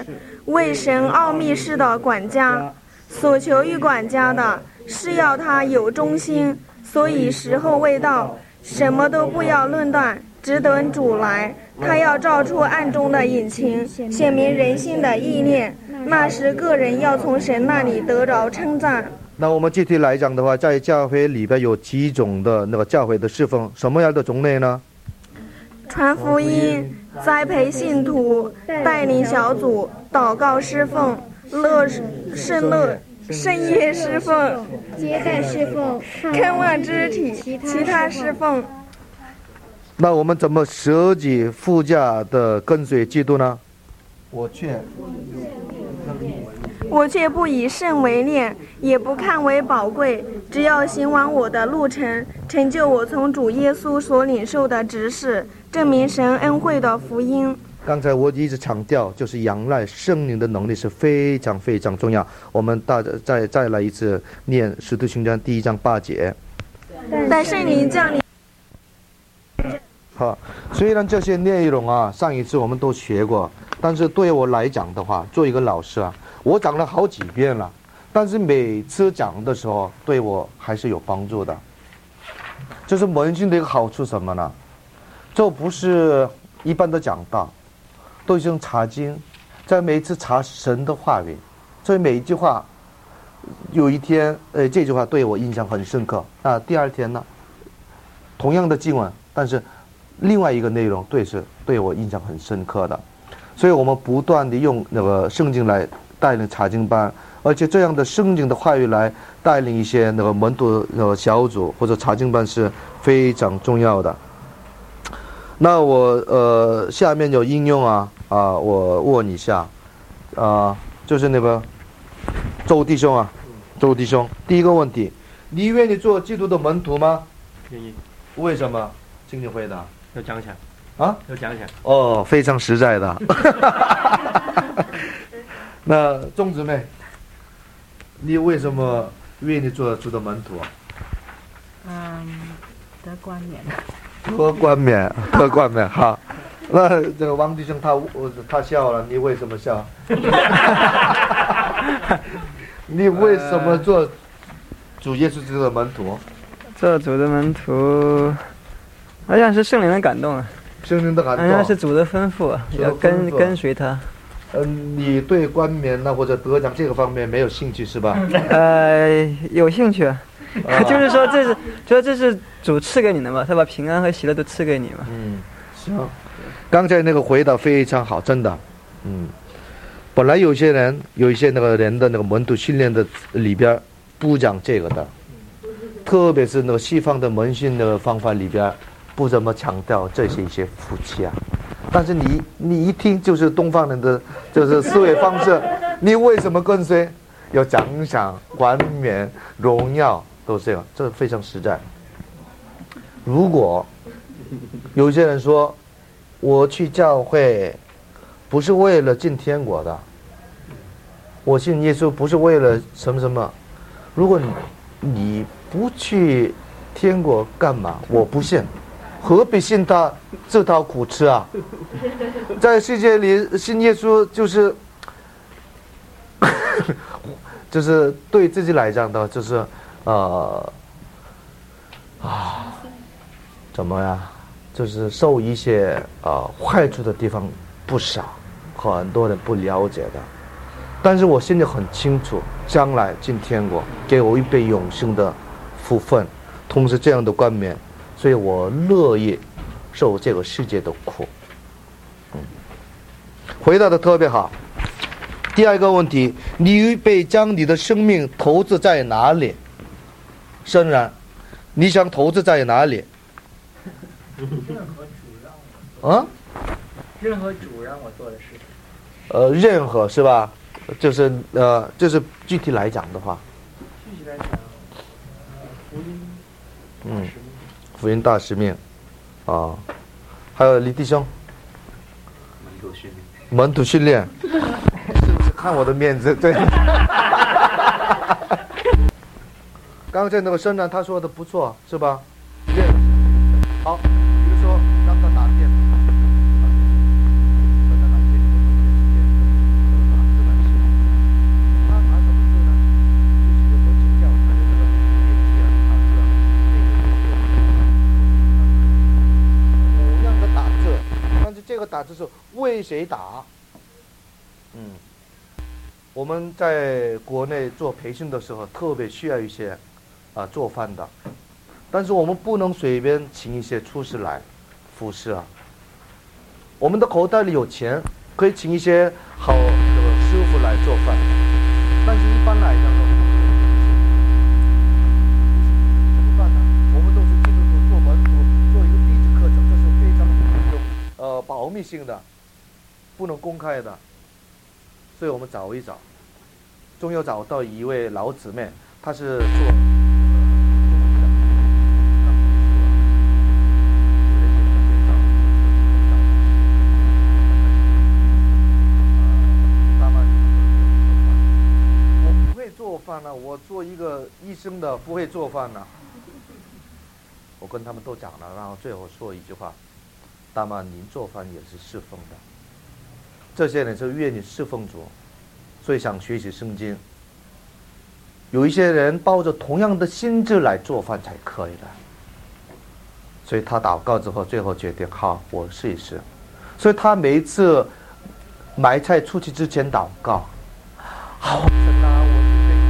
为神奥秘事的管家。所求于管家的是要他有忠心，所以时候未到，什么都不要论断，只等主来。他要照出暗中的隐情，显明人心的意念。那时个人要从神那里得着称赞。 那我们具体来讲的话，在教会里边有几种的那个教会的侍奉，什么样的种类呢？ 传福音、栽培信徒、带领小组、祷告侍奉、乐圣乐、圣夜侍奉、 接待侍奉、 看望肢体、其他侍奉。 那我们怎么舍己附加的跟随基督呢？我却我却不以圣为念，也不看为宝贵，只要行完我的路程，成就我从主耶稣所领受的职事，证明神恩惠的福音。 刚才我一直强调，就是仰赖圣灵的能力是非常非常重要。我们大家再再来一次念《使徒行传》第一章八节。 但圣灵降临。 好，虽然这些内容啊，上一次我们都学过，但是对我来讲的话，做一个老师啊，我讲了好几遍了，但是每次讲的时候，对我还是有帮助的。这是门训的一个好处什么呢？这不是一般的讲道，都是用查经，在每一次查神的话语，所以每一句话，有一天，呃，这句话对我印象很深刻。那第二天呢，同样的经文，但是另外一个内容对是对我印象很深刻的，所以我们不断的用那个圣经来带领查经班，而且这样的圣经的话语来带领一些那个门徒那个小组或者查经班是非常重要的。那我呃下面有应用啊啊，我问一下，啊，就是那个周弟兄啊，周弟兄，第一个问题，你愿意做基督的门徒吗？ 愿意。 为什么？请你回答。 要讲讲啊， 要讲讲哦，非常实在的。那钟姊妹，你为什么愿意做主的门徒啊？ 嗯，得冠冕。 得冠冕，得冠冕，好。那这个王弟兄他他笑了，你为什么笑？你为什么做主耶稣基督的门徒？ 做主的门徒，好像是圣灵的感动啊。 圣灵的感动。 好像是主的吩咐，要跟跟随他。 嗯，你对冠冕呢或者得奖这个方面没有兴趣是吧？ 呃，有兴趣，啊、就是说这是，说这是主赐给你的嘛，他把平安和喜乐都赐给你嘛。 嗯，行。刚才那个回答非常好，真的。嗯，本来有些人有一些那个人的那个门徒训练的里边不讲这个的，特别是那个西方的门训的方法里边不怎么强调这些一些福气啊。但是你你一听就是东方人的就是思维方式，你为什么跟随？有奖赏、冠冕、荣耀，都是这样，这非常实在。如果有些人说，我去教会不是为了进天国的，我信耶稣不是为了什么什么，如果你你不去天国干嘛？我不信。何必信他自讨苦吃啊？在世界里信耶稣就是就是对自己来讲的就是呃啊怎么呀，就是受一些呃坏处的地方不少，很多人不了解的。但是我心里很清楚，将来进天国给我预备永生的福分，同时这样的冠冕，所以我乐意受这个世界的苦。嗯，回答的特别好。第二个问题，你预备将你的生命投资在哪里？深然，你想投资在哪里？ 任何主让啊？ 任何主让我做的事情。 呃，任何是吧？就是呃，就是具体来讲的话。 具体来讲，福音。 嗯。福音大使命，啊，还有李弟兄， 门徒训练， 门徒训练，看我的面子，对。刚才那个生长他说的不错，是吧？好，比如说让他打电，让他打电，让他打电， 打就是为谁打。嗯，我们在国内做培训的时候，特别需要一些啊、呃、做饭的，但是我们不能随便请一些厨师来服侍啊。我们的口袋里有钱，可以请一些好的师傅来做饭，但是一般来讲呢，怎么办呢？我们都是基督徒做门徒，做一个励志课程，这是非常有呃保密性的，不能公开的。所以我们找一找，终于找到一位老姊妹，她是做。我做一个医生的不会做饭呢、啊，我跟他们都讲了，然后最后说一句话：大妈，您做饭也是侍奉的。这些人是愿意侍奉主，所以想学习圣经。有一些人抱着同样的心智来做饭才可以的。所以他祷告之后，最后决定好，我试一试。所以他每一次买菜出去之前祷告，好神啊，我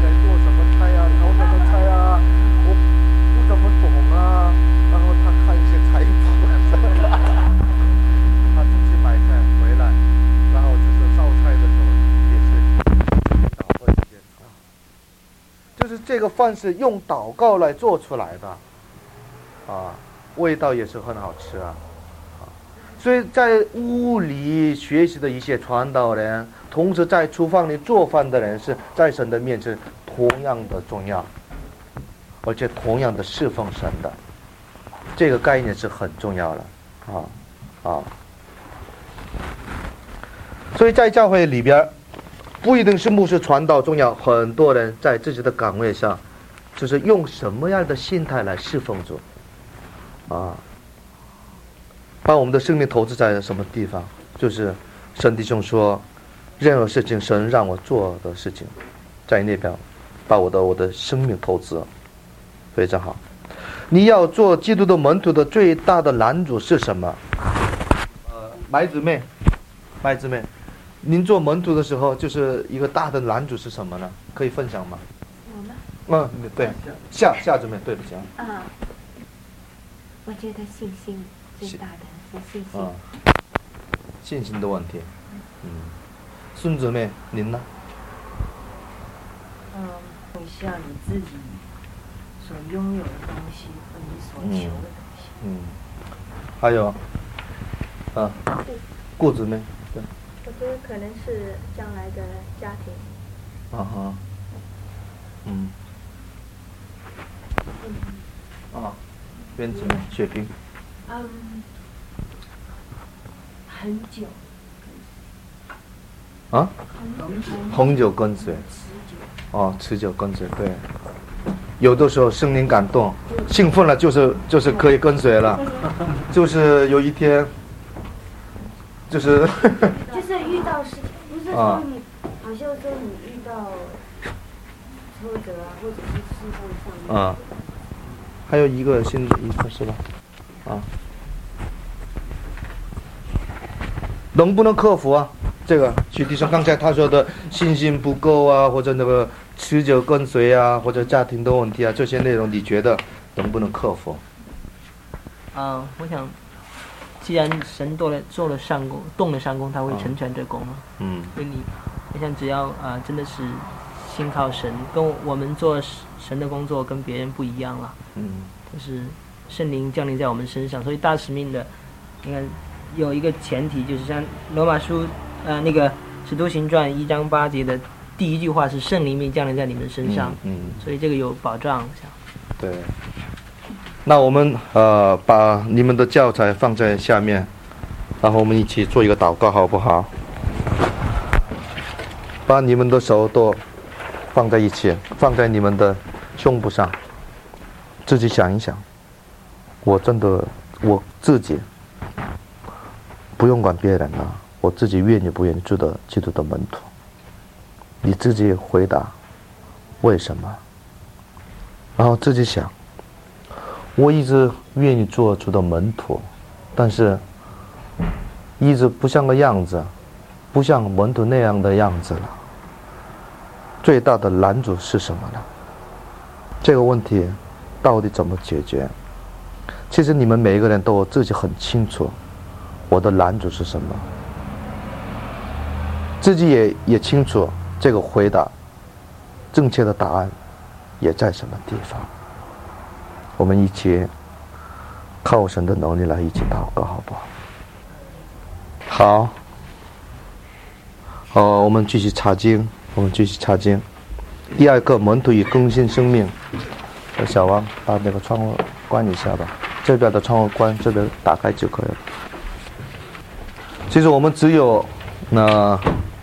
这个饭是用祷告来做出来的，啊，味道也是很好吃啊，啊，所以在屋里学习的一些传道人，同时在厨房里做饭的人，是在神的面前同样的重要，而且同样的侍奉神的，这个概念是很重要的，啊啊，所以在教会里边。不一定是牧师传道重要，很多人在自己的岗位上，就是用什么样的心态来侍奉主，啊，把我们的生命投资在什么地方？就是神弟兄说，任何事情神让我做的事情，在那边把我的我的生命投资，非常好。你要做基督的门徒的最大的拦阻是什么？呃，白姊妹，白姊妹。您做门徒的时候，就是一个大的拦阻是什么呢？可以分享吗？我吗？嗯，对，夏夏姊妹，对不起啊。 啊，我觉得信心最大的是信心。啊， 信心的问题。嗯，孙姊妹，您呢？ 嗯，放下你自己所拥有的东西和你所求的东西。 嗯，嗯还有，啊，顾姊妹。 我觉得可能是将来的家庭。 啊哈，嗯，啊，编辑雪萍。 嗯，很久。 啊？恒久跟随。哦，持久跟随，对。有的时候圣灵感动，兴奋了就是就是可以跟随了，就是有一天，就是。 就是遇到事情，不是说你，好像说你遇到挫折啊，或者是事奉上面。啊， 还有一个新的意思是吧？啊，能不能克服啊？这个许弟兄刚才他说的信心不够啊，或者那个持久跟随啊，或者家庭的问题啊，这些内容你觉得能不能克服？ 啊、呃，我想。既然神做了做了善功，动了善功，他会成全这功嘛。嗯。所以你，我想只要啊、呃，真的是信靠神，跟我们做神的工作跟别人不一样了。嗯。就是圣灵降临在我们身上，所以大使命的，你看有一个前提，就是像罗马书呃那个使徒行传一章八节的第一句话是圣灵命降临在你们身上。嗯。嗯所以这个有保障，想。 对。那我们呃把你们的教材放在下面，然后我们一起做一个祷告，好不好？把你们的手都放在一起，放在你们的胸部上，自己想一想，我真的我自己不用管别人了，我自己愿意不愿意做的基督的门徒，你自己回答为什么，然后自己想。我一直愿意做主的门徒，但是一直不像个样子，不像门徒那样的样子了。最大的拦阻是什么呢？这个问题到底怎么解决？其实你们每一个人都自己很清楚，我的拦阻是什么，自己也也清楚这个回答正确的答案也在什么地方。我们一起靠神的能力来一起祷告，好不好？好，好，我们继续查经，我们继续查经。第二个，门徒与更新生命。小王，把那个窗户关一下吧，这边的窗户关，这边打开就可以了。其实我们只有那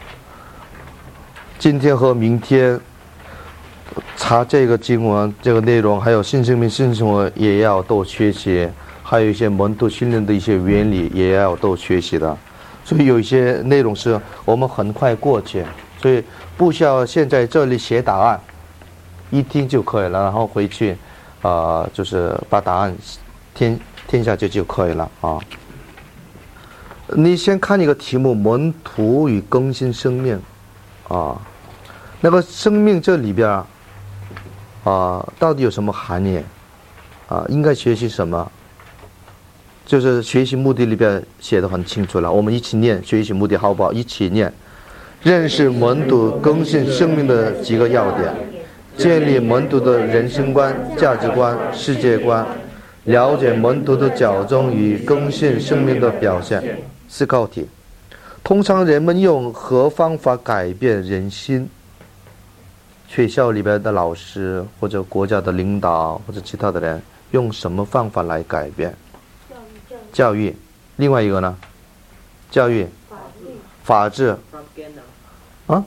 今天和明天查这个经文这个内容，还有新生命新生活也要都学习，还有一些门徒训练的一些原理也要都学习的。所以有一些内容是我们很快过去，所以不需要现在这里写答案，一听就可以了，然后回去啊、呃，就是把答案填填下去就可以了啊。你先看一个题目：门徒与更新生命啊，那个生命这里边啊、呃，到底有什么含义啊？应该学习什么？就是学习目的里边写得很清楚了，我们一起念学习目的好不好？一起念：认识门徒更新生命的几个要点，建立门徒的人生观、价值观、世界观，了解门徒的矫正与更新生命的表现。思考题：通常人们用何方法改变人心？学校里边的老师或者国家的领导或者其他的人用什么方法来改变？教育。另外一个呢？教育。法治。啊？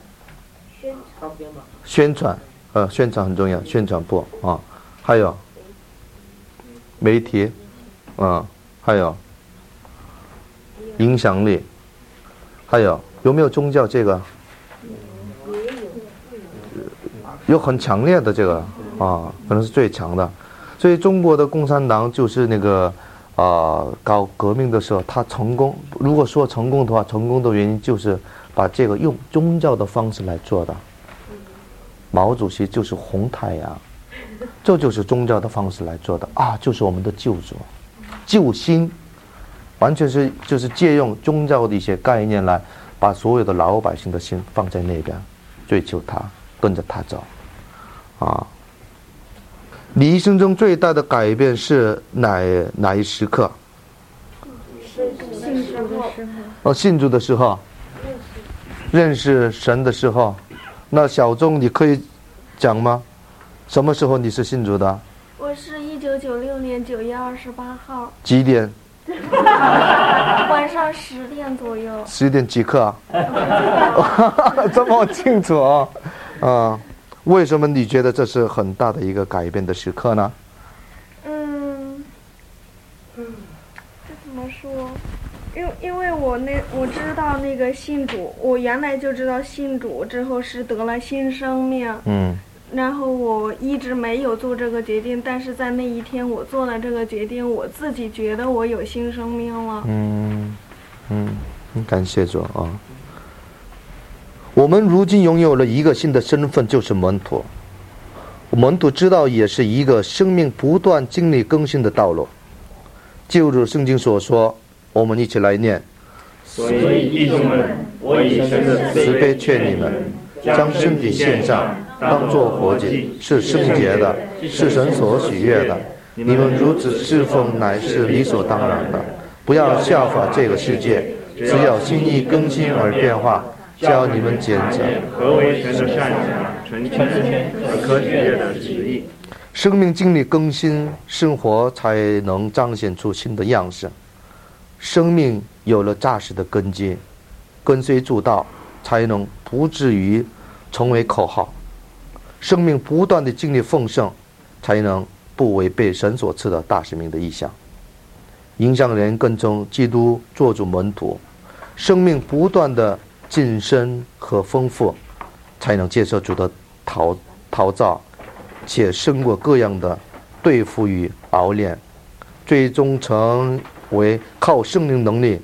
宣传。呃，宣传很重要，宣传部啊。还有媒体，啊，还有影响力，还有有没有宗教？这个有很强烈的这个啊，可能是最强的。所以中国的共产党就是那个啊、呃，搞革命的时候，他成功。如果说成功的话，成功的原因就是把这个用宗教的方式来做的。毛主席就是红太阳，这就是宗教的方式来做的啊，就是我们的救主、救星，完全是就是借用宗教的一些概念来把所有的老百姓的心放在那边，追求他，跟着他走啊。你一生中最大的改变是哪哪一时刻？ 信主的时候。 哦，信主的时候，认识神的时候。那小钟，你可以讲吗？什么时候你是信主的？ 我是一九九六年九月二十八号。 几点？ 晚上十点左右。 十点几刻啊？这么清楚啊！啊，为什么你觉得这是很大的一个改变的时刻呢？ 嗯，这怎么说？因因为我那我知道那个信主，我原来就知道信主之后是得了新生命。 嗯。 然后我一直没有做这个决定，但是在那一天我做了这个决定，我自己觉得我有新生命了。 嗯嗯，感谢主啊！我们如今拥有了一个新的身份，就是门徒。门徒知道也是一个生命不断经历更新的道路。就如圣经所说。我们一起来念。 所以弟兄们，我以神的慈悲劝你们，将身体献上，当作活祭，是圣洁的，是神所喜悦的。你们如此侍奉，乃是理所当然的。不要效法这个世界，只要心意更新而变化，教你们检查何为神的善良、纯全和可喜悦的旨意。 生命经历更新，生活才能彰显出新的样式。生命有了扎实的根基，跟随主道，才能不至于成为口号。生命不断的经历丰盛，才能不违背神所赐的大使命的意向。影响人跟从基督，做主门徒。生命不断的晋升和丰富，才能接受主的陶陶造，且胜过各样的对付与熬炼，最终成为靠圣灵能力啊、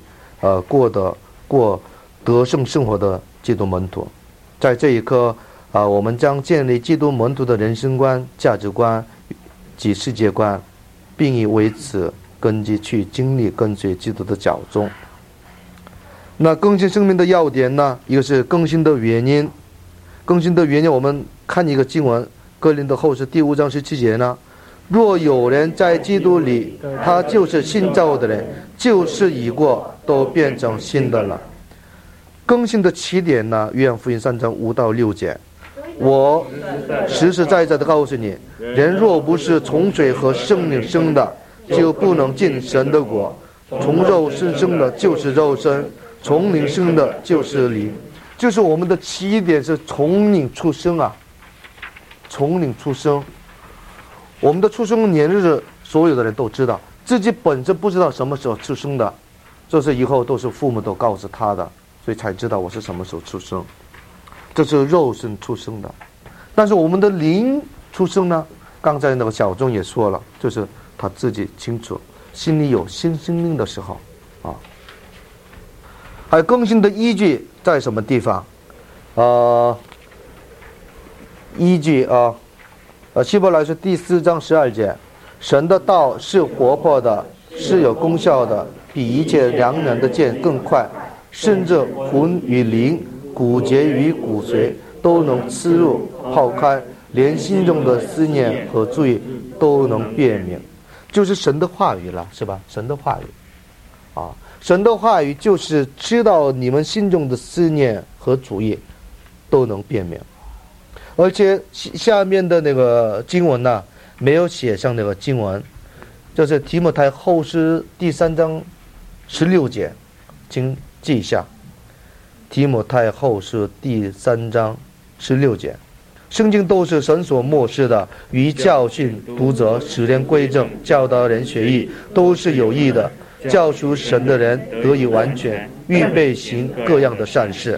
呃过的过得胜生活的基督门徒。在这一刻啊、呃，我们将建立基督门徒的人生观、价值观及世界观，并以为此根基去经历跟随基督的脚踪。那更新生命的要点呢？一个是更新的原因，更新的原因我们看一个经文，哥林多后书第五章十七节呢，若有人在基督里，他就是新造的人，旧事已过，都变成新的了。更新的起点呢，约翰福音三章五到六节，我实实在在的告诉你，人若不是从水和圣灵生的，就不能进神的国。从肉身生的就是肉身，从灵生的就是灵。就是我们的起点是从灵出生啊，从灵出生。我们的出生年日所有的人都知道，自己本身不知道什么时候出生的，这是以后都是父母都告诉他的，所以才知道我是什么时候出生。这是肉身出生的。但是我们的灵出生呢，刚才那个小钟也说了，就是他自己清楚，心里有新生命的时候啊。还有更新的依据在什么地方？呃，依据啊，呃，希伯来书第四章十二节，神的道是活泼的，是有功效的，比一切两刃的剑更快，甚至魂与灵、骨节与骨髓都能刺入抛开，连心中的思念和罪都能辨明。就是神的话语了，是吧？神的话语啊，神的话语就是知道你们心中的思念和主意都能辨明。而且下面的那个经文呢，没有写上那个经文，就是提摩太后书第三章十六节，请记一下。提摩太后书第三章十六节，圣经都是神所默示的，于教训、读责、使人归正、教导人学义，都是有益的，教属神的人得以完全，预备行各样的善事。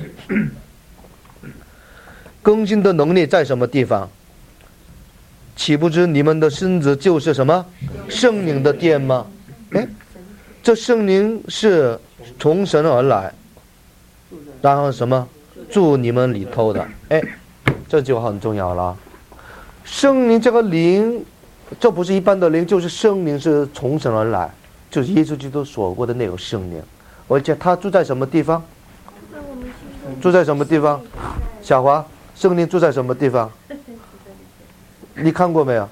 更新的能力在什么地方？岂不知你们的身子就是什么？圣灵的殿吗？哎，这圣灵是从神而来，然后什么住你们里头的。哎，这就很重要了。圣灵这个灵，这不是一般的灵，就是圣灵是从神而来，就是耶稣基督说过的那个圣灵。而且他住在什么地方？住在什么地方？小华，圣灵住在什么地方？你看过没有？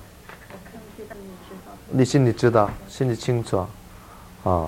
你心里知道，心里清楚啊。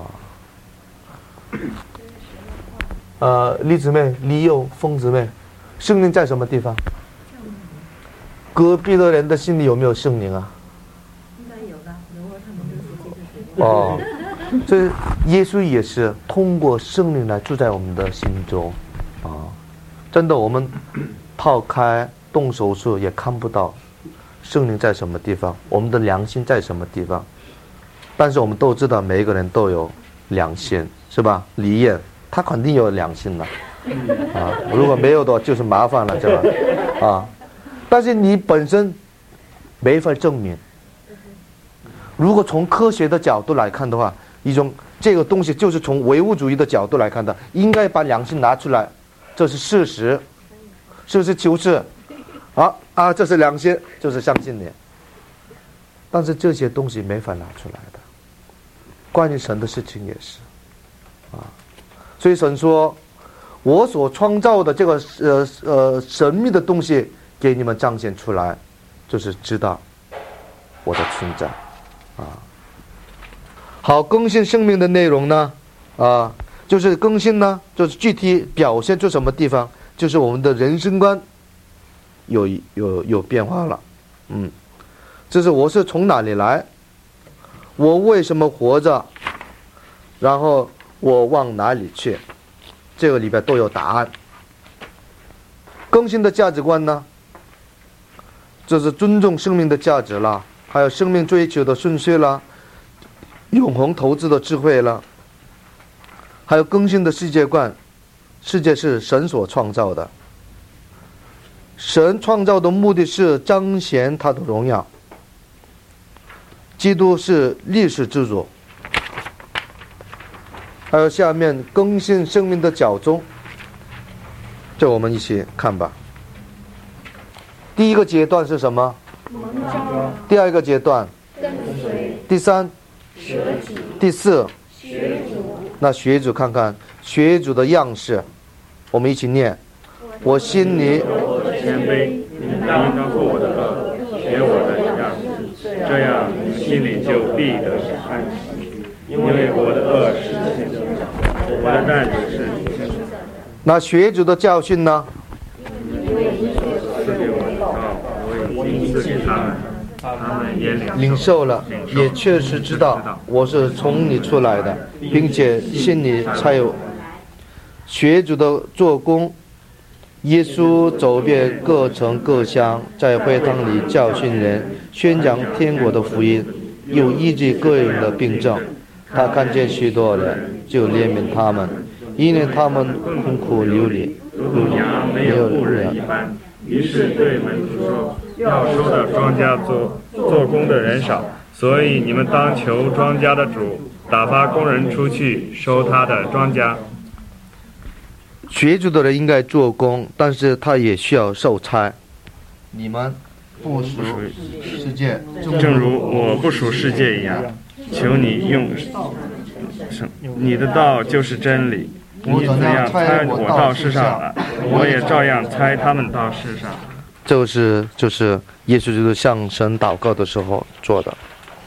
呃，李姊妹、李友、凤姊妹，圣灵在什么地方？隔壁的人的心里有没有圣灵啊？ 应该有的，如果他们都是哦，这耶稣也是通过圣灵来住在我们的心中啊。真的，我们抛开动手术也看不到圣灵在什么地方，我们的良心在什么地方。但是我们都知道，每一个人都有良心，是吧？李艳他肯定有良心的啊，如果没有的话就是麻烦了，是吧？啊，但是你本身没法证明。如果从科学的角度来看的话，一种这个东西就是从唯物主义的角度来看的，应该把良心拿出来，这是事实，是不是求是？啊啊，这是良心，就是相信你。但是这些东西没法拿出来的，关于神的事情也是啊。所以神说，我所创造的这个呃呃神秘的东西给你们彰显出来，就是知道我的存在啊。好，更新生命的内容呢啊，就是更新呢，就是具体表现出什么地方，就是我们的人生观有有有变化了。嗯，这是我是从哪里来，我为什么活着，然后我往哪里去，这个里边都有答案。更新的价值观呢，这是尊重生命的价值了，还有生命追求的顺序了，永恒投资的智慧了，还有更新的世界观，世界是神所创造的，神创造的目的是彰显他的荣耀，基督是历史之主，还还有下面更新生命的脚踪，这我们一起看吧。第一个阶段是什么？第二个阶段跟随。 第三舍己。 第四学主。 那学主看看学主的样式，我们一起念：我心里谦卑，你应当负我的恶，学我的样式，这样你心里就必得安息，因为我的恶是天的，我的担子是天的。 那学主的教训呢？ 赐给我的道，我已经赐给他们，他们也领受了，也确实知道我是从你出来的，并且心里才有学主的做工。耶稣走遍各城各乡，在会堂里教训人，宣讲天国的福音，又医治个人的病症。他看见许多人，就怜悯他们，因为他们困苦流离， 如羊没有牧人一般。于是对门徒说：要收的庄稼做做工的人少，所以你们当求庄稼的主打发工人出去收他的庄稼。 学主的人应该做工，但是他也需要受差。你们不属世界， 正如我不属世界一样。求你用你的道就是真理，你怎样猜我到世上来，我也照样猜他们到世上。 就是就是耶稣基督向神祷告的时候做的。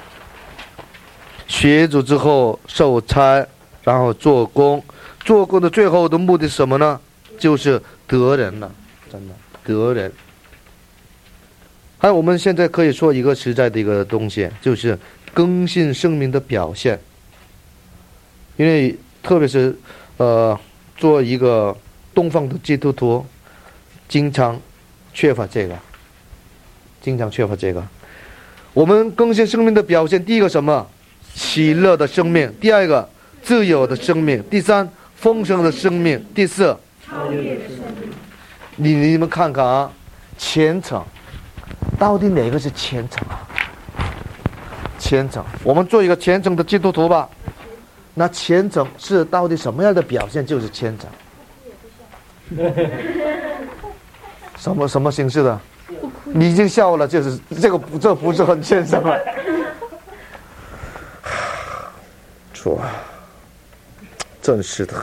学主之后受差，然后做工。做工的最后的目的是什么呢？就是得人了，真的得人。还有我们现在可以说一个实在的一个东西，就是更新生命的表现。因为特别是呃做一个东方的基督徒，经常缺乏这个，经常缺乏这个。我们更新生命的表现，第一个什么？喜乐的生命；第二个自由的生命；第三丰盛的生命；第四超越的生命。 你你们看看啊，虔诚，到底哪个是虔诚啊？虔诚，我们做一个虔诚的基督徒吧。那虔诚是到底什么样的表现？就是虔诚。什么什么形式的？你已经笑了，就是这个不这不是很虔诚了。说，真是的。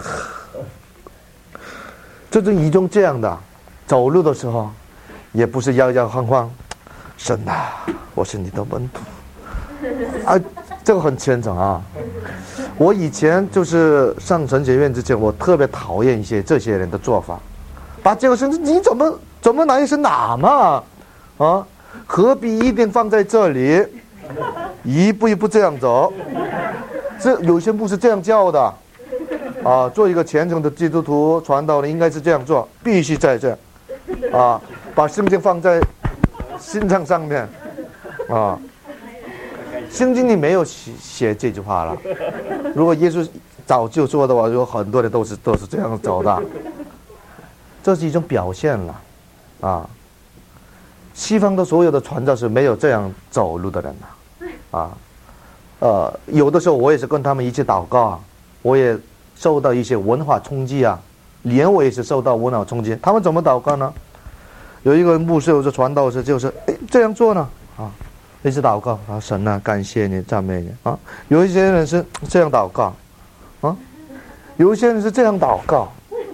就是一种这样的，走路的时候，也不是摇摇晃晃。神啊，我是你的门徒。啊，这个很虔诚啊。我以前就是上神学院之前，我特别讨厌一些这些人的做法，把这个身子你怎么怎么拿一是哪嘛？啊，何必一定放在这里，一步一步这样走？这有些牧师这样教的，啊，做一个虔诚的基督徒传道人应该是这样做，必须在这，啊，把圣经放在心脏上面，啊。圣经里没有写写这句话了。如果耶稣早就说的话，有很多人都是都是这样走的。这是一种表现了，啊。西方的所有的传教士没有这样走路的人呐，啊，呃，有的时候我也是跟他们一起祷告啊，我也受到一些文化冲击啊，连我也是受到文化冲击。他们怎么祷告呢？有一个牧师，有个传道士，就是哎这样做呢，啊。一直祷告啊，神啊，感谢你，赞美你啊！有一些人是这样祷告，啊，有一些人是这样祷告。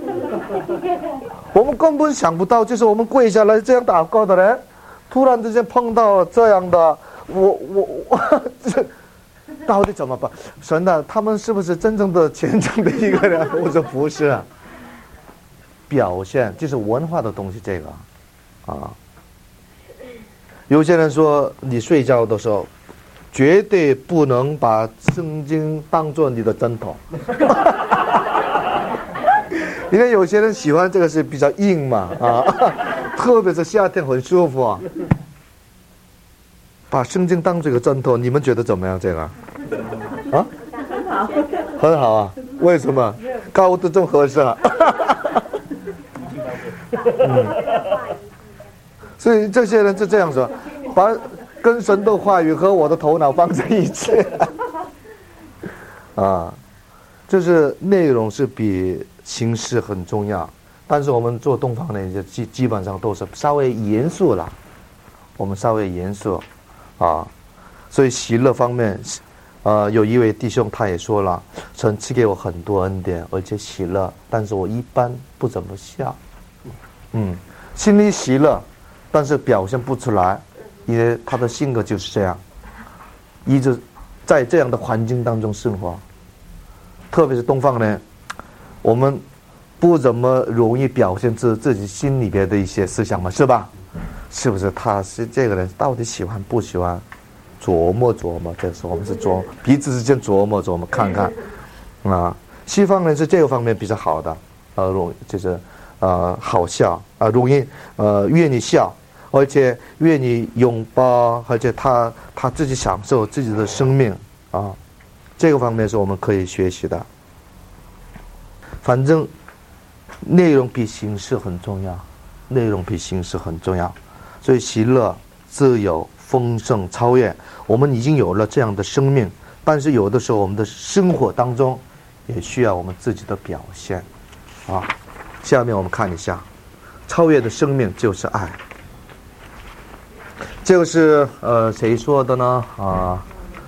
我们根本想不到，就是我们跪下来这样祷告的人，突然之间碰到这样的，我我我，这到底怎么办？神啊，他们是不是真正的虔诚的一个人？我说不是啊，表现就是文化的东西，这个啊。有些人说，你睡觉的时候，绝对不能把圣经当作你的枕头，因为有些人喜欢这个是比较硬嘛，啊，特别是夏天很舒服啊。把圣经当这个枕头，你们觉得怎么样？这个，啊，很好，很好啊。为什么？高度正合适啊。嗯。所以这些人是这样说，把跟神的话语和我的头脑放在一起，啊， 就是内容是比形式很重要，但是我们做东方人就基基本上都是稍微严肃了，我们稍微严肃啊，所以喜乐方面，呃，有一位弟兄他也说了，神赐给我很多恩典，而且喜乐，但是我一般不怎么笑，嗯，心里喜乐，但是表现不出来，因为他的性格就是这样，一直在这样的环境当中生活。特别是东方人，我们不怎么容易表现自自己心里边的一些思想嘛，是吧？是不是？他是这个人到底喜欢不喜欢，琢磨琢磨。这时候我们是琢彼此之间琢磨琢磨，看看啊。西方人是这个方面比较好的，呃，容就是呃好笑啊、呃，容易呃愿意笑，而且愿意拥抱，而且他他自己享受自己的生命啊。这个方面是我们可以学习的。反正内容比形式很重要，内容比形式很重要。所以喜乐、自由、丰盛、超越，我们已经有了这样的生命，但是有的时候我们的生活当中也需要我们自己的表现啊。下面我们看一下，超越的生命就是爱。这个是呃谁说的呢？啊。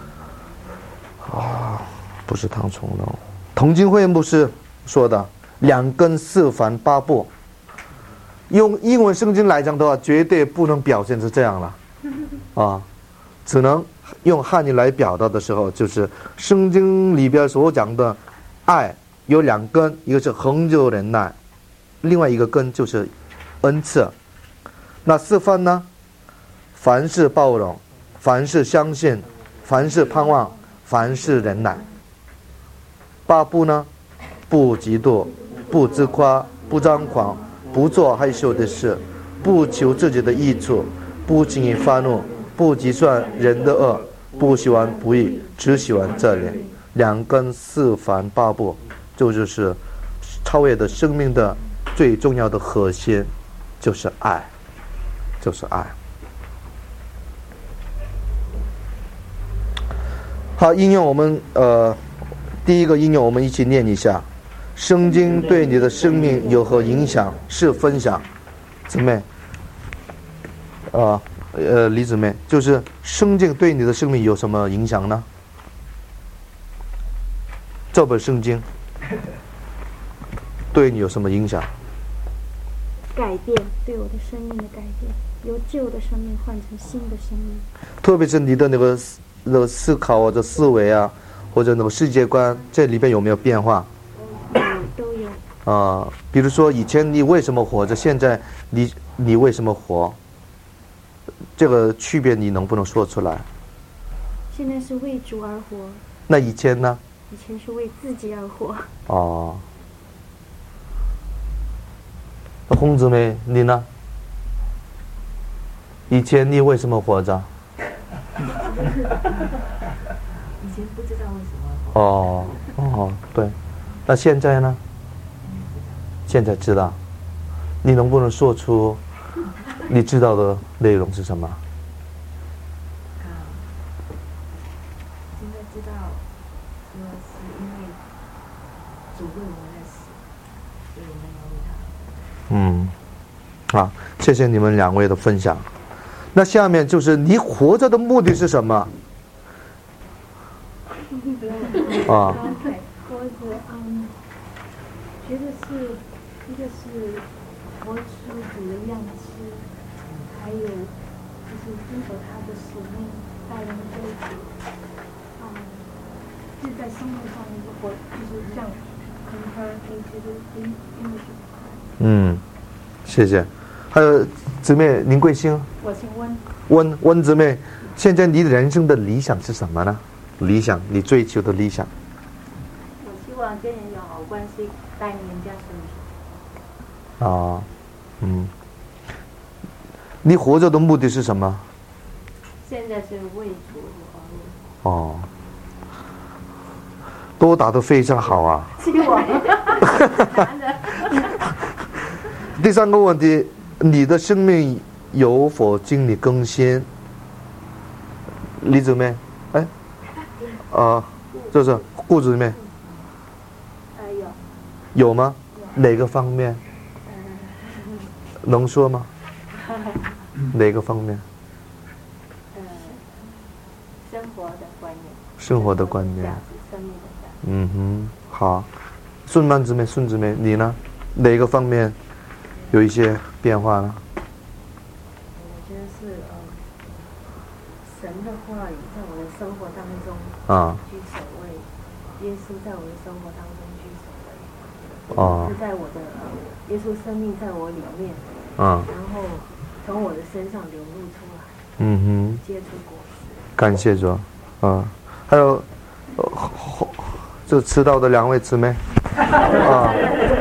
啊，不是唐崇荣，童金慧牧师说的两根四凡八部。用英文圣经来讲的话，绝对不能表现成这样了，啊，只能用汉语来表达的时候，就是圣经里边所讲的爱有两根，一个是恒久忍耐，另外一个根就是恩赐。那四番呢？凡事包容，凡事相信，凡事盼望，凡事忍耐。八部呢？不嫉妒，不自夸，不张狂，不做害羞的事，不求自己的益处，不轻易发怒，不计算人的恶，不喜欢不义，只喜欢这里。两根四凡八部，这就是超越的生命的最重要的核心，就是爱，就是爱。好，应用我们呃，第一个应用我们一起念一下。圣经对你的生命有何影响？是分享，姊妹，呃呃，李姊妹，就是圣经对你的生命有什么影响呢？这本圣经对你有什么影响？ 改变，对我的生命的改变，由旧的生命换成新的生命。特别是你的那个那个思考或者思维啊，或者那个世界观，这里边有没有变化？都有啊、呃，比如说以前你为什么活着，现在你你为什么活？这个区别你能不能说出来？现在是为主而活。那以前呢？以前是为自己而活。哦。那洪姊妹，你呢？以前你为什么活着？ 以前不知道为什么活。 哦哦，对。那现在呢？现在知道。你能不能说出你知道的内容是什么？ 现在知道，说是因为主为我而死，所以我们要为他。 嗯，好，谢谢你们两位的分享。那下面就是你活着的目的是什么？啊。 活着，嗯，觉得是一个是活出主的样式，还有就是遵守他的使命，带人归主，嗯，就在生活上一个活，就是这样，可能他可以觉得因因为嗯，谢谢。还有姊妹，您贵姓？ 我姓温。 温温姊妹，现在你人生的理想是什么呢？理想，你追求的理想。 我希望跟人有好关系，带领人家生存。 啊，嗯，你活着的目的是什么？ 现在是为主而活。 哦，都答得非常好啊。 希望。 第三个问题，你的生命有否经历更新？李姊妹，哎，啊、呃，就是顾姊妹， 有吗？哪个方面？能说吗？哪个方面？ 呃，生活的观念。 生活的观念。 生命的价值。 嗯哼，好。顺曼姊妹，顺姊妹，你呢？哪个方面有一些变化呢？ 我觉得是呃，神的话语在我的生活当中啊居首位，耶稣在我的生活当中居首位。 哦。 是在我的呃，耶稣生命在我里面。 啊。 然后从我的身上流露出来。 嗯哼。 结出果实。 感谢主，啊，还有，呃，这迟到的两位姊妹，啊，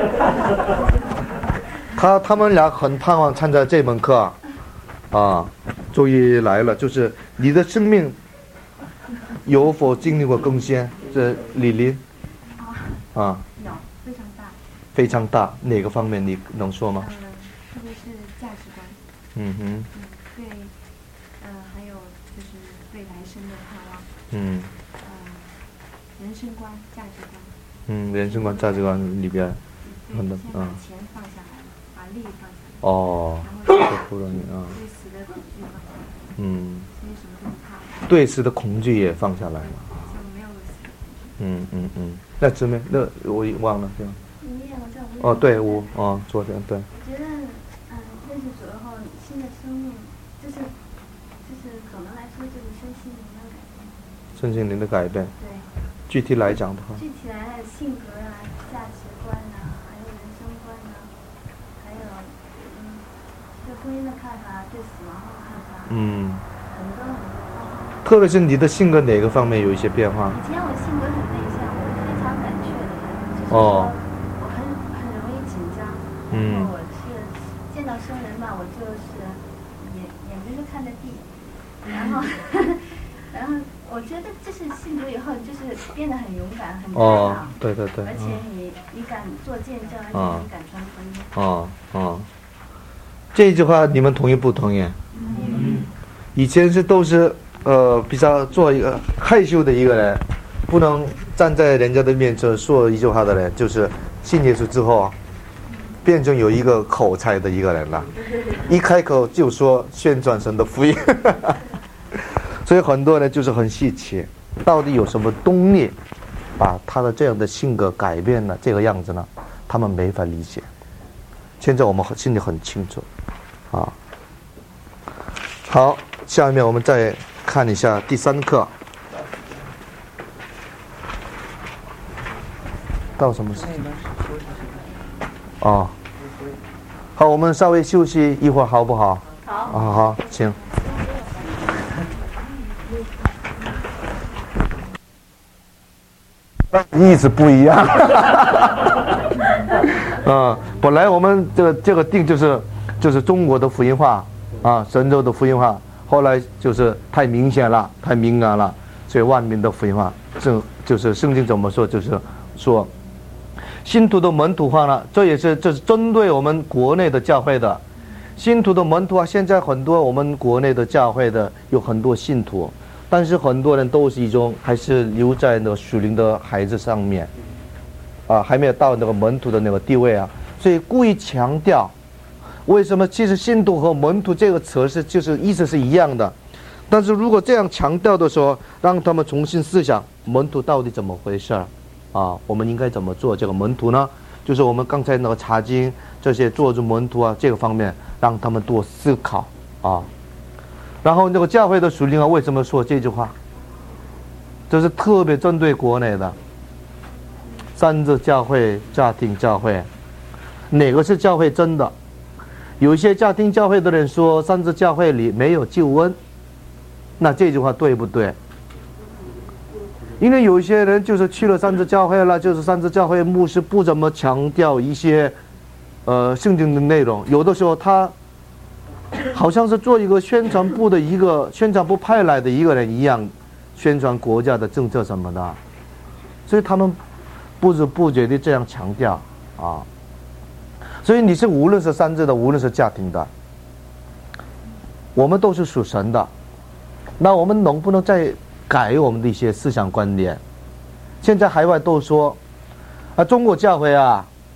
他他们俩很盼望参加这门课，啊，终于来了。就是你的生命有否经历过更新？这李林，啊， 有，非常大。 非常大，哪个方面你能说吗？ 呃，特别是价值观。 嗯哼。 嗯，对，呃，还有就是对来生的盼望。 嗯。 呃，人生观、价值观。 嗯，人生观、价值观里边， 很多，嗯。把钱放下来，把利益放下来。 哦，这不容易啊。 对死的恐惧放下来。 嗯。 所以什么都不怕。 对死的恐惧也放下来了。 就没有死的恐惧。 嗯嗯嗯，那姊妹，那我忘了，对吧？ 你也有在哦，对，我哦，昨天对。 我觉得，嗯，认识主后，新的生命，就是就是总的来说，就是身心灵的改变。 身心灵的改变。 对。 具体来讲的话。 具体来，性格啊，价值观啊，还有人生观啊，还有嗯，对婚姻的看法，对死亡的看法。 嗯。 很多很多方面。 特别是你的性格哪个方面有一些变化？ 以前我性格很内向，我非常胆怯的人，就是说哦。 我很很容易紧张。 嗯。 然后我是见到生人嘛，我就是眼眼睛就看着地，然后然后我觉得这是信主以后，就是变得很勇敢，很开朗。 哦，对对对。 而且你你敢做见证，而且你敢传福音。 哦哦，这句话你们同意不同意？ 嗯。 以前是都是。呃，比较做一个害羞的一个人，不能站在人家的面前说一句话的人，就是信耶稣之后，变成有一个口才的一个人了，一开口就说宣传神的福音，所以很多人就是很稀奇，到底有什么动力把他的这样的性格改变了这个样子呢？他们没法理解。现在我们心里很清楚，啊，好，下面我们再看一下第三课，到什么时间？哦，好，我们稍微休息一会儿，好不好？ 好。 啊，好，请。意思不一样。啊，本来我们这个这个定就是就是中国的福音化啊，神州的福音化。后来就是太明显了，太敏感了，所以万民的福音化，这就是圣经怎么说？就是说，信徒的门徒化了，这也是这是针对我们国内的教会的。信徒的门徒啊，现在很多我们国内的教会的有很多信徒，但是很多人都是一种还是留在那个属灵的孩子上面，啊，还没有到那个门徒的那个地位啊，所以故意强调。为什么？其实信徒和门徒这个词是就是意思是一样的，但是如果这样强调的时候，让他们重新思想门徒到底怎么回事儿啊？我们应该怎么做这个门徒呢？就是我们刚才那个查经这些做着门徒啊这个方面，让他们多思考啊。然后那个教会的属灵啊，为什么说这句话？这是特别针对国内的三自教会、家庭教会，哪个是教会真的？有一些家庭教会的人说三自教会里没有救恩，那这句话对不对？因为有些人就是去了三自教会了，就是三自教会牧师不怎么强调一些呃圣经的内容，有的时候他好像是做一个宣传部的一个宣传部派来的一个人一样，宣传国家的政策什么的，所以他们不知不觉地这样强调啊。所以你是无论是三自的，无论是家庭的，我们都是属神的。那我们能不能再改我们的一些思想观念？现在海外都说啊，中国教会啊，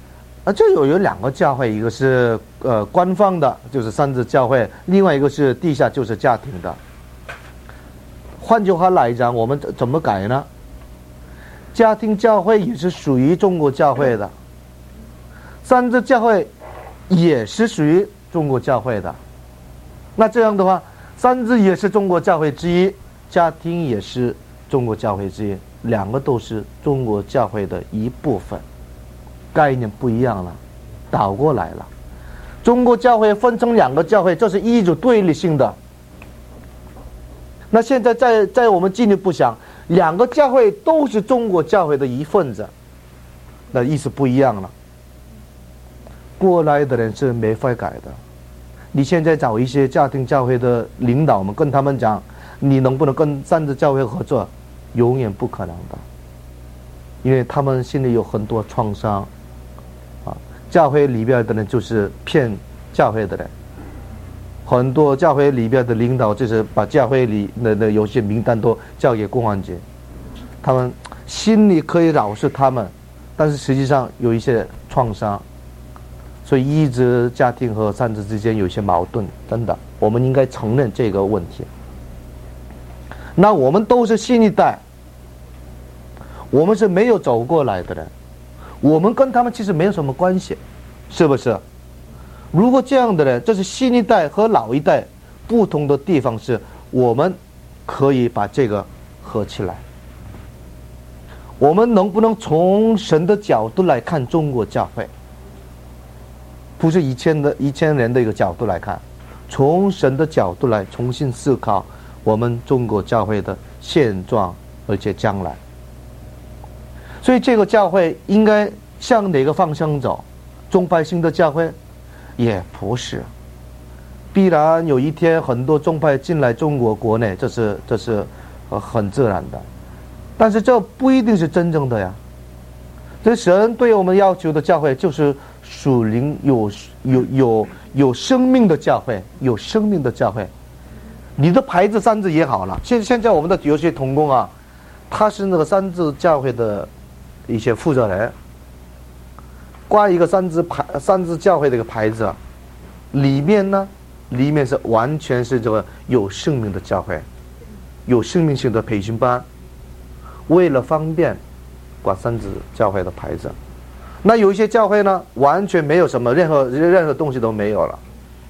啊，这有有两个教会，一个是呃官方的，就是三自教会；另外一个是地下，就是家庭的。换句话来讲，我们怎么改呢？家庭教会也是属于中国教会的，三自教会也是属于中国教会的。那这样的话，三自也是中国教会之一，家庭也是中国教会之一，两个都是中国教会的一部分。概念不一样了，倒过来了。中国教会分成两个教会，这是一种对立性的。那现在在在我们进一步想，两个教会都是中国教会的一份子，那意思不一样了。过来的人是没法改的。你现在找一些家庭教会的领导们，跟他们讲，你能不能跟三自教会合作，永远不可能的，因为他们心里有很多创伤。教会里边的人就是骗教会的人，很多教会里边的领导就是把教会里的的有些名单都交给公安局，他们心里可以饶恕他们，但是实际上有一些创伤，所以一直家庭和三自之间有一些矛盾，真的，我们应该承认这个问题。那我们都是新一代，我们是没有走过来的人，我们跟他们其实没有什么关系，是不是？如果这样的人，这是新一代和老一代不同的地方，是我们可以把这个合起来。我们能不能从神的角度来看中国教会？不是以前的以前人的一个角度来看，从神的角度来重新思考我们中国教会的现状，而且将来。所以这个教会应该向哪个方向走？宗派性的教会也不是，必然有一天很多宗派进来中国国内，这是这是呃很自然的，但是这不一定是真正的呀。这神对我们要求的教会就是属灵有有有有生命的教会，有生命的教会。你的牌子三自也好了，现现在我们的有些同工啊，他是那个三自教会的一些负责人，挂一个三自牌三自教会的一个牌子，里面呢，里面是完全是这个有生命的教会，有生命性的培训班，为了方便挂三自教会的牌子。那有一些教会呢，完全没有什么任何任何东西都没有了。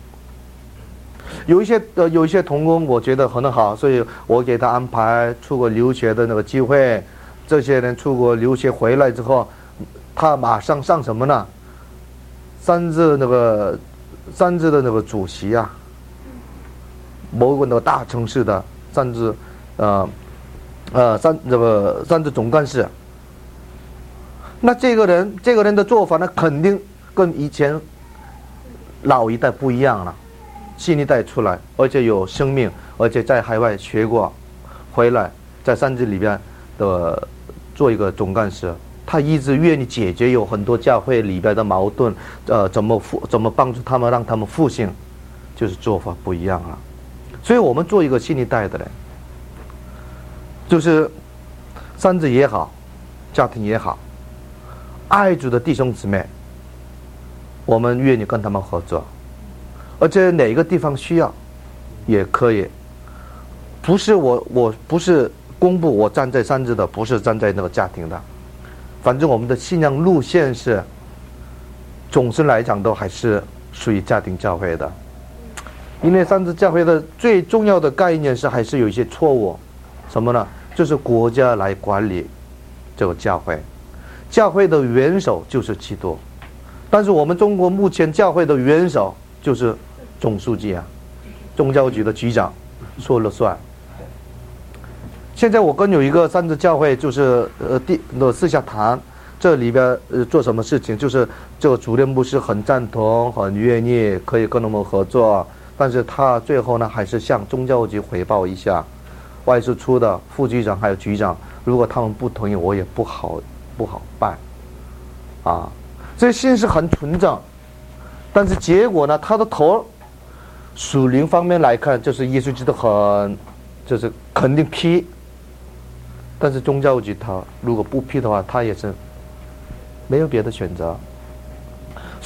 有一些呃有一些同工我觉得很好，所以我给他安排出国留学的那个机会。这些人出国留学回来之后，他马上上什么呢？三自那个三自的那个主席啊，某个那个大城市的三自呃呃三这个三自总干事。那这个人这个人的做法呢，肯定跟以前老一代不一样了。新一代出来，而且有生命，而且在海外学过，回来在三自里边的做一个总干事，他一直愿意解决有很多教会里边的矛盾，呃，怎么复怎么帮助他们，让他们复兴，就是做法不一样了。所以我们做一个新一代的人，就是三自也好，家庭也好，爱主的弟兄姊妹，我们愿意跟他们合作。而且哪个地方需要也可以，不是我我不是公布我站在三自的，不是站在那个家庭的，反正我们的信仰路线是总是来讲都还是属于家庭教会的。因为三自教会的最重要的概念是还是有一些错误，什么呢？就是国家来管理这个教会，教会的元首就是基督，但是我们中国目前教会的元首就是总书记啊，宗教局的局长说了算。现在我跟有一个三自教会，就是呃第的私下谈，这里边呃做什么事情，就是这个主任牧师很赞同，很愿意可以跟我们合作，但是他最后呢还是向宗教局汇报一下，外事处的副局长还有局长，如果他们不同意，我也不好不好办啊。这心是很纯正，但是结果呢，他的头属灵方面来看，就是耶稣基督很，就是肯定批。但是宗教局他如果不批的话，他也是没有别的选择，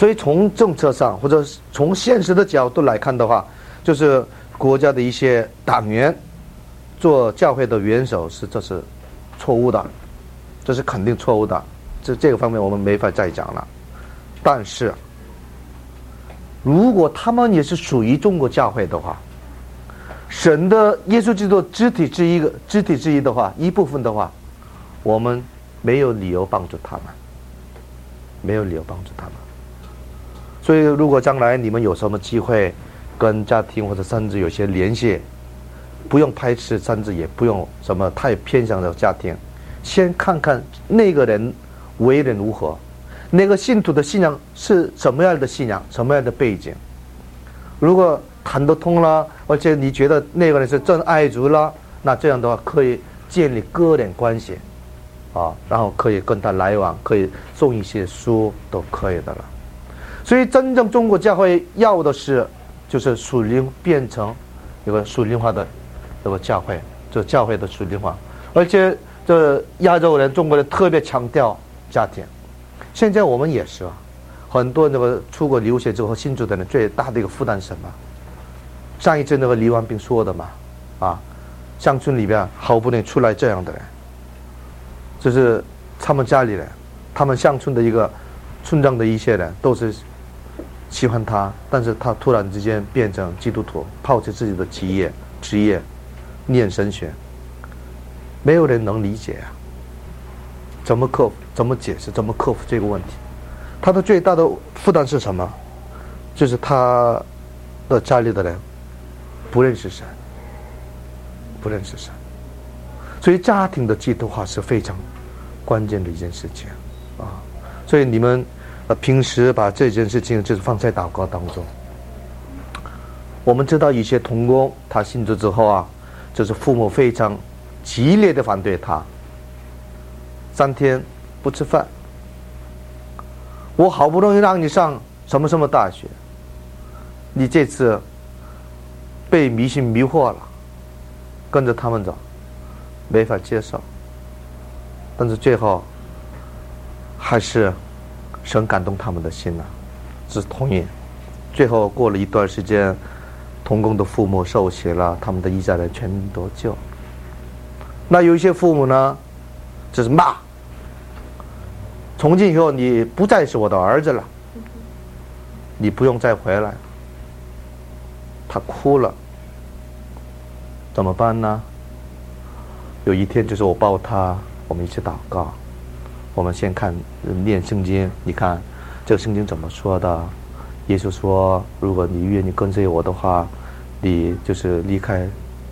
所以从政策上或者从现实的角度来看的话，就是国家的一些党员做教会的元首是这是错误的，这是肯定错误的，这这个方面我们没法再讲了。但是如果他们也是属于中国教会的话，神的耶稣基督肢体之一个肢体之一的话，一部分的话，我们没有理由帮助他们，没有理由帮助他们。所以如果将来你们有什么机会跟家庭或者甚至有些联系，不用排斥，甚至也不用什么太偏向的家庭，先看看那个人为人如何，那个信徒的信仰是什么样的信仰，什么样的背景。如果谈得通了，而且你觉得那个人是真爱主了，那这样的话可以建立个人关系啊，然后可以跟他来往，可以送一些书都可以的了。所以真正中国教会要的是就是属灵变成一个属灵化的这个教会，这教会的属灵化。而且这亚洲人中国人特别强调家庭，现在我们也是啊，很多那个出国留学之后信主的人最大的一个负担是什么？上一次那个李万斌说的嘛，啊，乡村里边好不容易出来这样的人，就是他们家里人，他们乡村的一个村长的一些人都是喜欢他，但是他突然之间变成基督徒，抛弃自己的职业职业念神学，没有人能理解啊，怎么克服，怎么解释，怎么克服这个问题？他的最大的负担是什么？就是他的家里的人不认识神，不认识神，所以家庭的基督化是非常关键的一件事情啊。所以你们呃平时把这件事情就是放在祷告当中。我们知道一些童工他信主之后啊，就是父母非常激烈的反对他，三天不吃饭。我好不容易让你上什么什么大学，你这次被迷信迷惑了，跟着他们走，没法接受。但是最后还是神感动他们的心了，是同意。最后过了一段时间，童工的父母受洗了，他们的一家人全得救。那有一些父母呢，就是骂，从今以后你不再是我的儿子了，你不用再回来。他哭了，怎么办呢？有一天就是我抱他，我们一起祷告。我们先看念圣经，你看这个圣经怎么说的？耶稣说，如果你愿意跟随我的话，你就是离开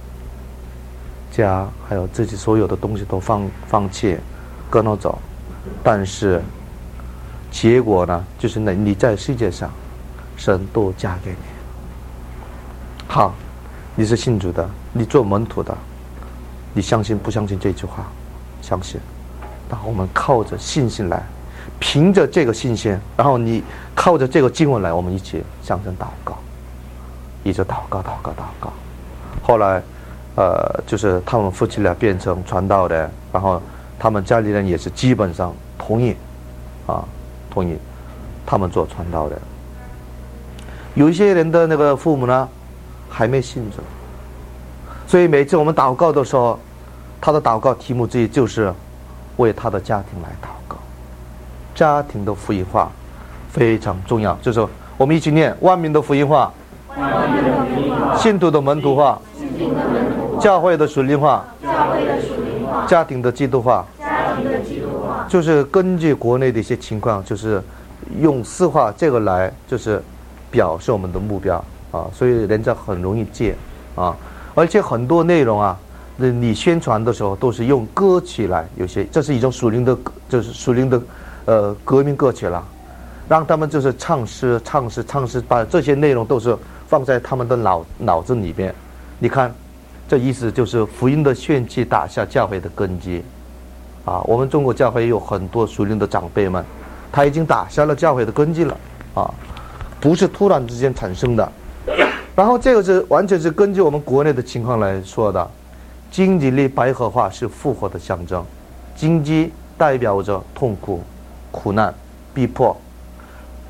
家，还有自己所有的东西都放放弃，跟我走。但是结果呢，就是呢，你在世界上，神都加给你。好，你是信主的，你做门徒的，你相信不相信这句话？相信。然后我们靠着信心来，凭着这个信心，然后你靠着这个经文来，我们一起向神祷告，一直祷告祷告祷告。后来呃就是他们夫妻俩变成传道人，然后他们家里人也是基本上同意啊，同意他们做传道人。有一些人的那个父母呢还没信主，所以每次我们祷告的时候，他的祷告题目之一就是为他的家庭来祷告。家庭的福音化非常重要，就是我们一起念万民的福音化，信徒的门徒化，教会的属灵化，家庭的基督化，就是根据国内的一些情况，就是用四化这个来就是表示我们的目标啊，所以人家很容易接啊，而且很多内容啊，你宣传的时候都是用歌曲来，有些这是一种属灵的，就是属灵的呃革命歌曲了，让他们就是唱诗唱诗唱诗，把这些内容都是放在他们的脑脑子里边。你看这意思就是福音的宣记打下教会的根基啊。我们中国教会有很多属灵的长辈们，他已经打下了教会的根基了啊，不是突然之间产生的。然后这个是完全是根据我们国内的情况来说的。经济力白热化是复活的象征，经济代表着痛苦、苦难、逼迫，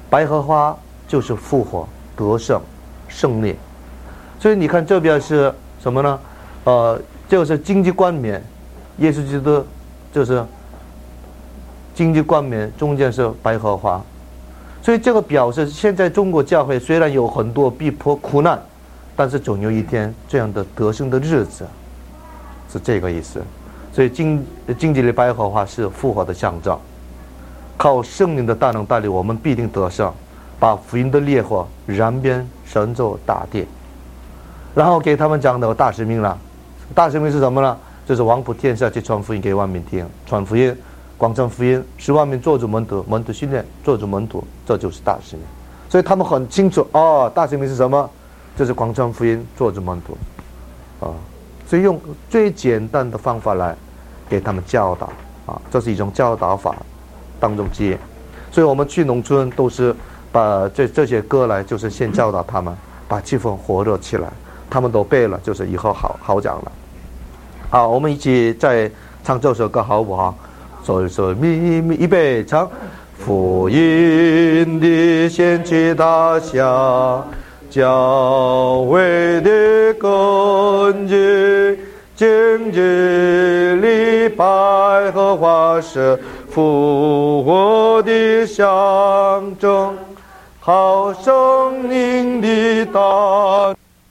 百合花就是复活、得胜、胜利。所以你看这边是什么呢？呃，这个是荆棘冠冕，耶稣基督就是荆棘冠冕，中间是百合花。所以这个表示现在中国教会虽然有很多逼迫苦难，但是总有一天这样的得胜的日子，是这个意思。所以荆荆棘里百合花是复活的象征，靠圣灵的大能带领，我们必定得胜，把福音的烈火燃遍神州大地。然后给他们讲的大使命了，大使命是什么呢？就是往普天下去传福音给万民听，传福音，广传福音，使万民做主门徒，门徒训练，做主门徒，这就是大使命。所以他们很清楚哦，大使命是什么？就是广传福音，做主门徒，啊，所以用最简单的方法来给他们教导啊，这是一种教导法当中之一。所以我们去农村都是把这这些歌来，就是先教导他们，把气氛火热起来，他们都背了，就是以后好好讲了。好，我们一起再唱这首歌好不好？所以说，咪咪预备唱，福音的先驱大侠，教会的根基，荆棘里百合花是复活的象征，好生命的大。